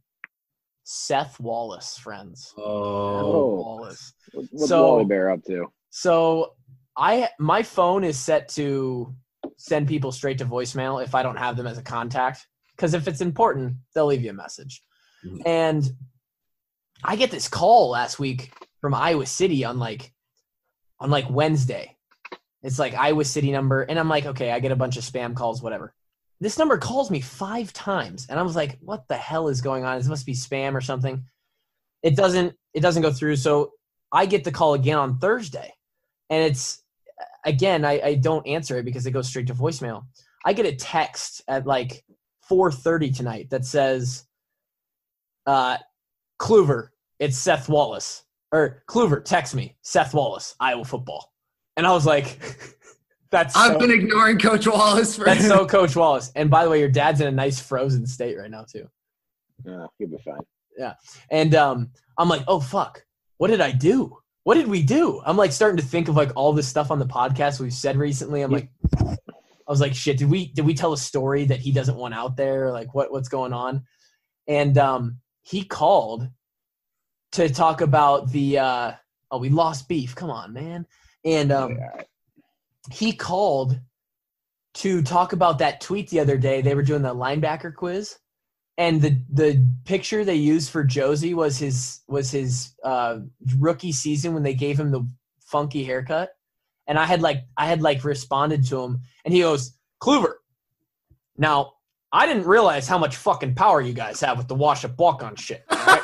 [SPEAKER 6] Seth Wallace, friends.
[SPEAKER 3] Oh,
[SPEAKER 6] Wallace.
[SPEAKER 5] What's
[SPEAKER 6] So-
[SPEAKER 5] Wally Bear up to?
[SPEAKER 6] So I my phone is set to send people straight to voicemail if I don't have them as a contact. Because if it's important, they'll leave you a message.
[SPEAKER 3] Mhm.
[SPEAKER 6] And I get this call last week from Iowa City on like on like Wednesday. It's like Iowa City number, and I'm like, okay, I get a bunch of spam calls, whatever. This number calls me five times, and I was like, what the hell is going on? This must be spam or something. It doesn't it doesn't go through, so I get the call again on Thursday. And it's, again, I, I don't answer it because it goes straight to voicemail. I get a text at like four thirty tonight that says, uh, Kluver, it's Seth Wallace. Or Kluver, text me, Seth Wallace, Iowa football. And I was like, that's so,
[SPEAKER 3] I've been ignoring Coach Wallace for
[SPEAKER 6] that's so Coach Wallace. And by the way, your dad's in a nice frozen state right now too.
[SPEAKER 5] Yeah, he'll be fine.
[SPEAKER 6] And um, I'm like, oh, fuck. What did I do? What did we do? I'm like starting to think of like all this stuff on the podcast we've said recently. I'm like, I was like, shit, did we did we tell a story that he doesn't want out there? Like what what's going on? And um, he called to talk about the uh, oh, we lost beef. Come on, man. And um,
[SPEAKER 5] Yeah.
[SPEAKER 6] he called to talk about that tweet the other day. They were doing the linebacker quiz. And the the picture they used for Josie was his was his uh, rookie season when they gave him the funky haircut. And I had like I had like responded to him, and he goes, Kluver. Now I didn't realize how much fucking power you guys have with the wash up walk on shit. Right?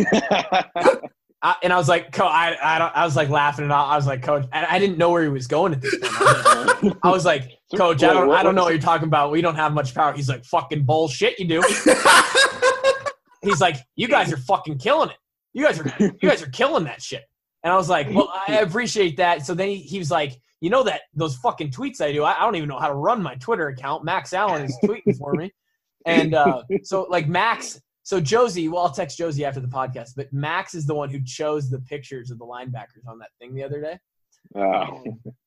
[SPEAKER 6] I, and I was like, Co- I I, don't, I was like laughing, and I, I was like, Coach, and I didn't know where he was going at this point. I was like, I was like Coach, I don't I don't know what you're talking about. We don't have much power. He's like, fucking bullshit, you do. He's like, you guys are fucking killing it. You guys are you guys are killing that shit. And I was like, well, I appreciate that. So then he, he was like, you know that those fucking tweets I do, I, I don't even know how to run my Twitter account. Max Allen is tweeting for me. And uh, so like Max, so Josie, well, I'll text Josie after the podcast, but Max is the one who chose the pictures of the linebackers on that thing the other day.
[SPEAKER 5] Oh,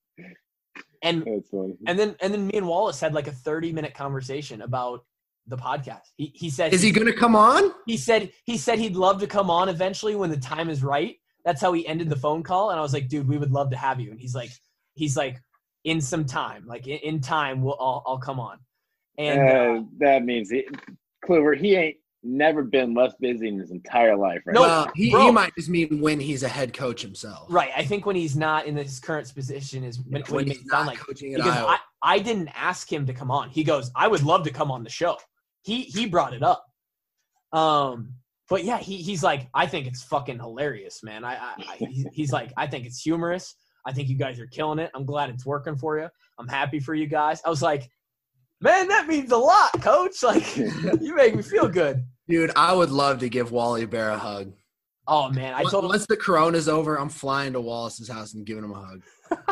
[SPEAKER 6] And
[SPEAKER 5] that's funny.
[SPEAKER 6] and then and then me and Wallace had like a thirty minute conversation about the podcast. He he said
[SPEAKER 3] Is he going to come on?
[SPEAKER 6] He said he said he'd love to come on eventually when the time is right. That's how he ended the phone call. And I was like, dude, we would love to have you. And he's like, he's like, in some time, like in, in time, we'll I'll, I'll come on. And
[SPEAKER 5] uh,
[SPEAKER 6] uh,
[SPEAKER 5] that means he, Kluver, he ain't never been less busy in his entire life, right?
[SPEAKER 6] No,
[SPEAKER 3] Well, he,
[SPEAKER 6] bro.
[SPEAKER 3] he might just mean when he's a head coach himself.
[SPEAKER 6] right, I think when he's not in his current position is when, when
[SPEAKER 3] When
[SPEAKER 6] he
[SPEAKER 3] he's
[SPEAKER 6] makes it sound
[SPEAKER 3] not
[SPEAKER 6] like
[SPEAKER 3] coaching at
[SPEAKER 6] because
[SPEAKER 3] Iowa.
[SPEAKER 6] I, I didn't ask him to come on. He goes, I would love to come on the show. He he brought it up. Um, but yeah, he he's like, I think it's fucking hilarious, man. I, I, I he- he's like, I think it's humorous. I think you guys are killing it. I'm glad it's working for you. I'm happy for you guys. I was like, man, that means a lot, Coach. Like, you make me feel good.
[SPEAKER 3] Dude, I would love to give Wally Bear a hug.
[SPEAKER 6] Oh man, I told him.
[SPEAKER 3] Once the corona's over, I'm flying to Wallace's house and giving him a hug.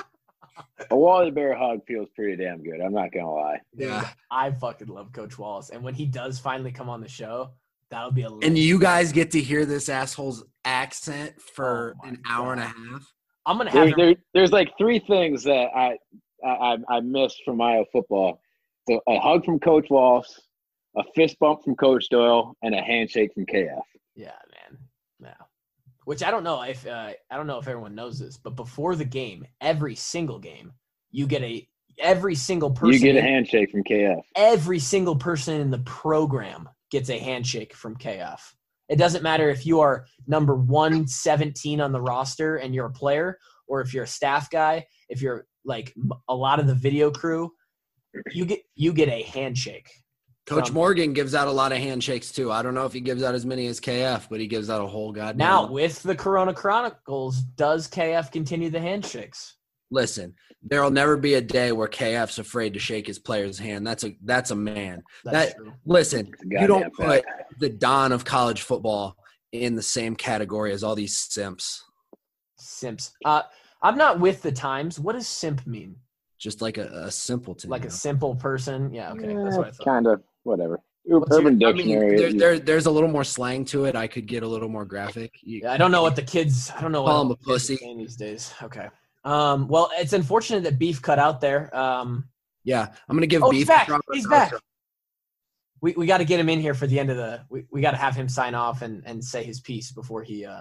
[SPEAKER 5] A Wally Bear hug feels pretty damn good. I'm not gonna lie.
[SPEAKER 3] Yeah.
[SPEAKER 6] I fucking love Coach Wallace, and when he does finally come on the show, that'll be a.
[SPEAKER 3] And you guys get to hear this asshole's accent for
[SPEAKER 6] Oh my
[SPEAKER 3] an hour and a
[SPEAKER 6] God.
[SPEAKER 3] half.
[SPEAKER 6] I'm gonna have
[SPEAKER 5] There,
[SPEAKER 6] him.
[SPEAKER 5] there, there's like three things that I I, I missed from Iowa football. So a hug from Coach Wallace, a fist bump from Coach Doyle, and a handshake from K F.
[SPEAKER 6] Yeah, man. Yeah. Which I don't know if uh, I don't know if everyone knows this, but before the game, every single game, you get a every single person.
[SPEAKER 5] You get a
[SPEAKER 6] in-
[SPEAKER 5] handshake from K F.
[SPEAKER 6] every single person in the program gets a handshake from K F. It doesn't matter if you are number one seventeen on the roster and you're a player, or if you're a staff guy, if you're like m- a lot of the video crew, you get you get a handshake.
[SPEAKER 3] Coach
[SPEAKER 6] from-
[SPEAKER 3] Morgan gives out a lot of handshakes too. I don't know if he gives out as many as K F, but he gives out a whole goddamn
[SPEAKER 6] Now,
[SPEAKER 3] lot.
[SPEAKER 6] with the Corona Chronicles, does K F continue the handshakes?
[SPEAKER 3] Listen, there'll never be a day where K F's afraid to shake his player's hand. That's a that's a man.
[SPEAKER 6] That's
[SPEAKER 3] that
[SPEAKER 6] true.
[SPEAKER 3] Listen, you don't put
[SPEAKER 5] fact.
[SPEAKER 3] the Don of college football in the same category as all these simps.
[SPEAKER 6] Simps. Uh, I'm not with the times. What does simp mean?
[SPEAKER 3] Just like a, a simpleton.
[SPEAKER 6] Like
[SPEAKER 3] you
[SPEAKER 6] a
[SPEAKER 3] know?
[SPEAKER 6] simple person? Yeah, okay. That's what I thought.
[SPEAKER 5] Kind of, whatever.
[SPEAKER 3] What's
[SPEAKER 5] Urban
[SPEAKER 3] your-
[SPEAKER 5] Dictionary.
[SPEAKER 3] I mean, there, there, there's a little more slang to it. I could get a little more graphic. You,
[SPEAKER 6] Yeah, I don't know what the kids. I don't know
[SPEAKER 3] Call
[SPEAKER 6] what
[SPEAKER 3] him a
[SPEAKER 6] the kids
[SPEAKER 3] pussy.
[SPEAKER 6] are saying these days. Okay. Um. Well, it's unfortunate that Beef cut out there. Um.
[SPEAKER 3] yeah, I'm gonna give
[SPEAKER 6] Oh,
[SPEAKER 3] Beef.
[SPEAKER 6] he's back.
[SPEAKER 3] a drop
[SPEAKER 6] He's
[SPEAKER 3] of
[SPEAKER 6] back.
[SPEAKER 3] outro.
[SPEAKER 6] We we got to get him in here for the end of the. We, we got to have him sign off and and say his piece before he. uh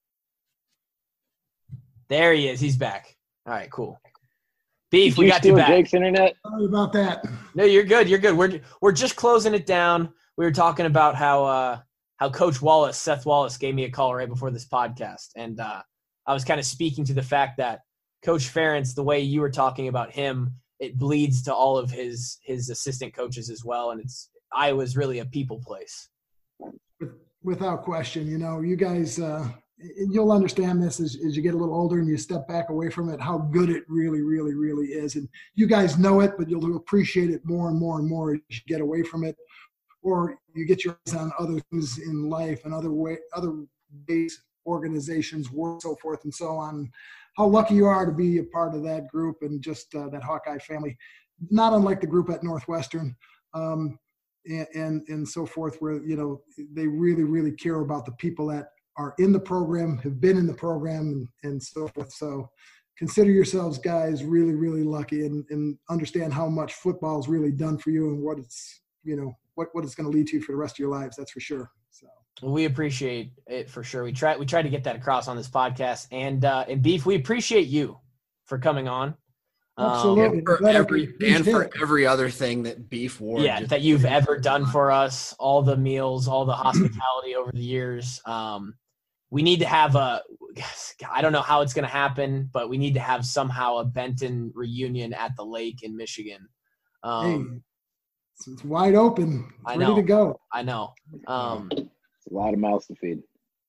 [SPEAKER 6] There he is. He's back. All right. Cool. Beef,
[SPEAKER 5] Did
[SPEAKER 6] we
[SPEAKER 5] you
[SPEAKER 6] got
[SPEAKER 5] steal
[SPEAKER 6] you back.
[SPEAKER 5] Jake's internet?
[SPEAKER 4] Sorry about that.
[SPEAKER 6] No, you're good. You're good. We're we're just closing it down. We were talking about how uh, how Coach Wallace, Seth Wallace, gave me a call right before this podcast, and uh, I was kind of speaking to the fact that Coach Ferentz, the way you were talking about him, it bleeds to all of his his assistant coaches as well, and it's Iowa's really a people place.
[SPEAKER 4] Without question, you know, you guys, uh, you'll understand this as, as you get a little older and you step back away from it, how good it really, really, really is. And you guys know it, but you'll appreciate it more and more and more as you get away from it, or you get your eyes on other things in life and other way, other ways, organizations, work, so forth and so on. How lucky you are to be a part of that group and just uh, that Hawkeye family, not unlike the group at Northwestern. Um, And, and and so forth, where, you know, they really, really care about the people that are in the program, have been in the program, and, and so forth. So consider yourselves guys really, really lucky, and, and understand how much football has really done for you and what it's, you know, what, what it's going to lead to for the rest of your lives. That's for sure. So
[SPEAKER 6] Well, we appreciate it for sure. We try we try to get that across on this podcast, and uh, and Beef, we appreciate you for coming on. Um,
[SPEAKER 4] Absolutely.
[SPEAKER 3] And for
[SPEAKER 4] Glad I
[SPEAKER 3] every
[SPEAKER 4] could
[SPEAKER 3] and for
[SPEAKER 4] appreciate it.
[SPEAKER 3] every other thing that Beef wore.
[SPEAKER 6] yeah,
[SPEAKER 3] just-
[SPEAKER 6] that you've ever done for us, all the meals, all the hospitality over the years. Um, we need to have a, I don't know how it's going to happen, but we need to have somehow a Benton reunion at the lake in Michigan. Um,
[SPEAKER 4] Hey, it's, it's wide open. It's
[SPEAKER 6] I
[SPEAKER 4] ready
[SPEAKER 6] know.
[SPEAKER 4] to go.
[SPEAKER 6] I know. Um,
[SPEAKER 5] It's a lot of mouths to feed.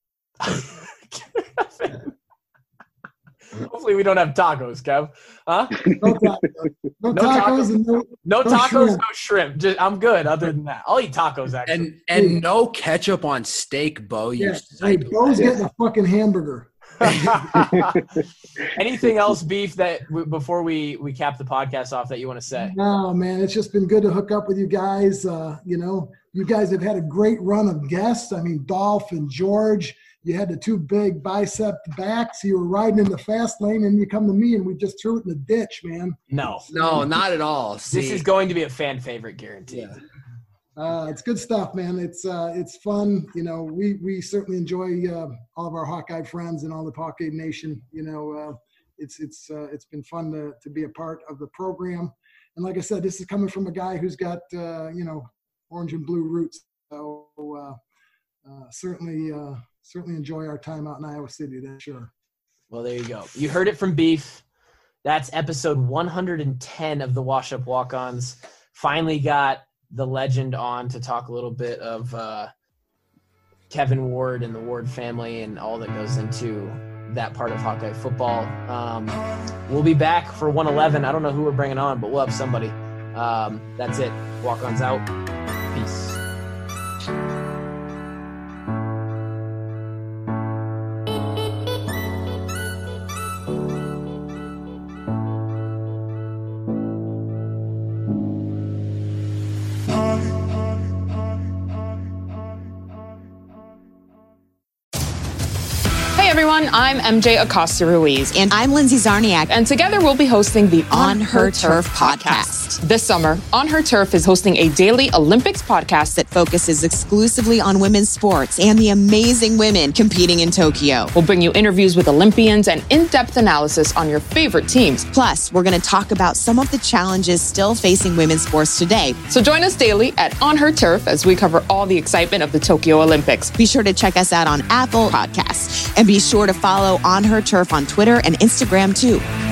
[SPEAKER 6] hopefully we don't have tacos, Kev. Huh?
[SPEAKER 4] No tacos, no
[SPEAKER 6] No
[SPEAKER 4] tacos
[SPEAKER 6] tacos.
[SPEAKER 4] and no,
[SPEAKER 6] No
[SPEAKER 4] No
[SPEAKER 6] tacos,
[SPEAKER 4] shrimp.
[SPEAKER 6] no shrimp. Just, I'm good other than that. I'll eat tacos, actually.
[SPEAKER 3] and and no ketchup on steak, Bo. You
[SPEAKER 4] yeah. Hey,
[SPEAKER 3] psycho.
[SPEAKER 4] Bo's getting a fucking hamburger.
[SPEAKER 6] Anything else, Beef, that w- before we, we cap the podcast off that you want to say?
[SPEAKER 4] No, man, it's just been good to hook up with you guys. Uh, you know, you guys have had a great run of guests. I mean, Dolph and George, you had the two big bicep backs. You were riding in the fast lane, and you come to me, and we just threw it in the ditch, man.
[SPEAKER 6] No.
[SPEAKER 3] No, not at all.
[SPEAKER 6] This
[SPEAKER 3] See,
[SPEAKER 6] is going to be a fan favorite, guaranteed.
[SPEAKER 3] yeah.
[SPEAKER 4] Uh, it's good stuff, man. It's uh, it's fun. You know, we we certainly enjoy uh, all of our Hawkeye friends and all the Hawkeye Nation. You know, uh, it's it's uh, it's been fun to to be a part of the program. And like I said, this is coming from a guy who's got uh, you know, orange and blue roots. So uh, uh, certainly uh, certainly enjoy our time out in Iowa City. That's sure.
[SPEAKER 6] Well, there you go. You heard it from Beef. That's episode one hundred ten of the Wash Up Walk-Ons. Finally got the legend on to talk a little bit of uh, Kevin Ward and the Ward family and all that goes into that part of Hawkeye football. Um, we'll be back for one eleven. I don't know who we're bringing on, but we'll have somebody. Um, that's it. Walk-Ons out. Peace.
[SPEAKER 7] Hey everyone, I'm M J Acosta Ruiz.
[SPEAKER 8] And I'm Lindsay Zarniak.
[SPEAKER 7] And together we'll be hosting the
[SPEAKER 8] On Her Turf podcast.
[SPEAKER 7] This summer, On Her Turf is hosting a daily Olympics podcast
[SPEAKER 8] That focuses exclusively on women's sports and the amazing women competing in Tokyo.
[SPEAKER 7] will bring you interviews with Olympians and in-depth analysis on your favorite teams.
[SPEAKER 8] Plus, we're going to talk about some of the challenges still facing women's sports today.
[SPEAKER 7] So join us daily at On Her Turf as we cover all the excitement of the Tokyo Olympics.
[SPEAKER 8] Be sure to check us out on Apple Podcasts and be sure to follow On Her Turf on Twitter and Instagram too.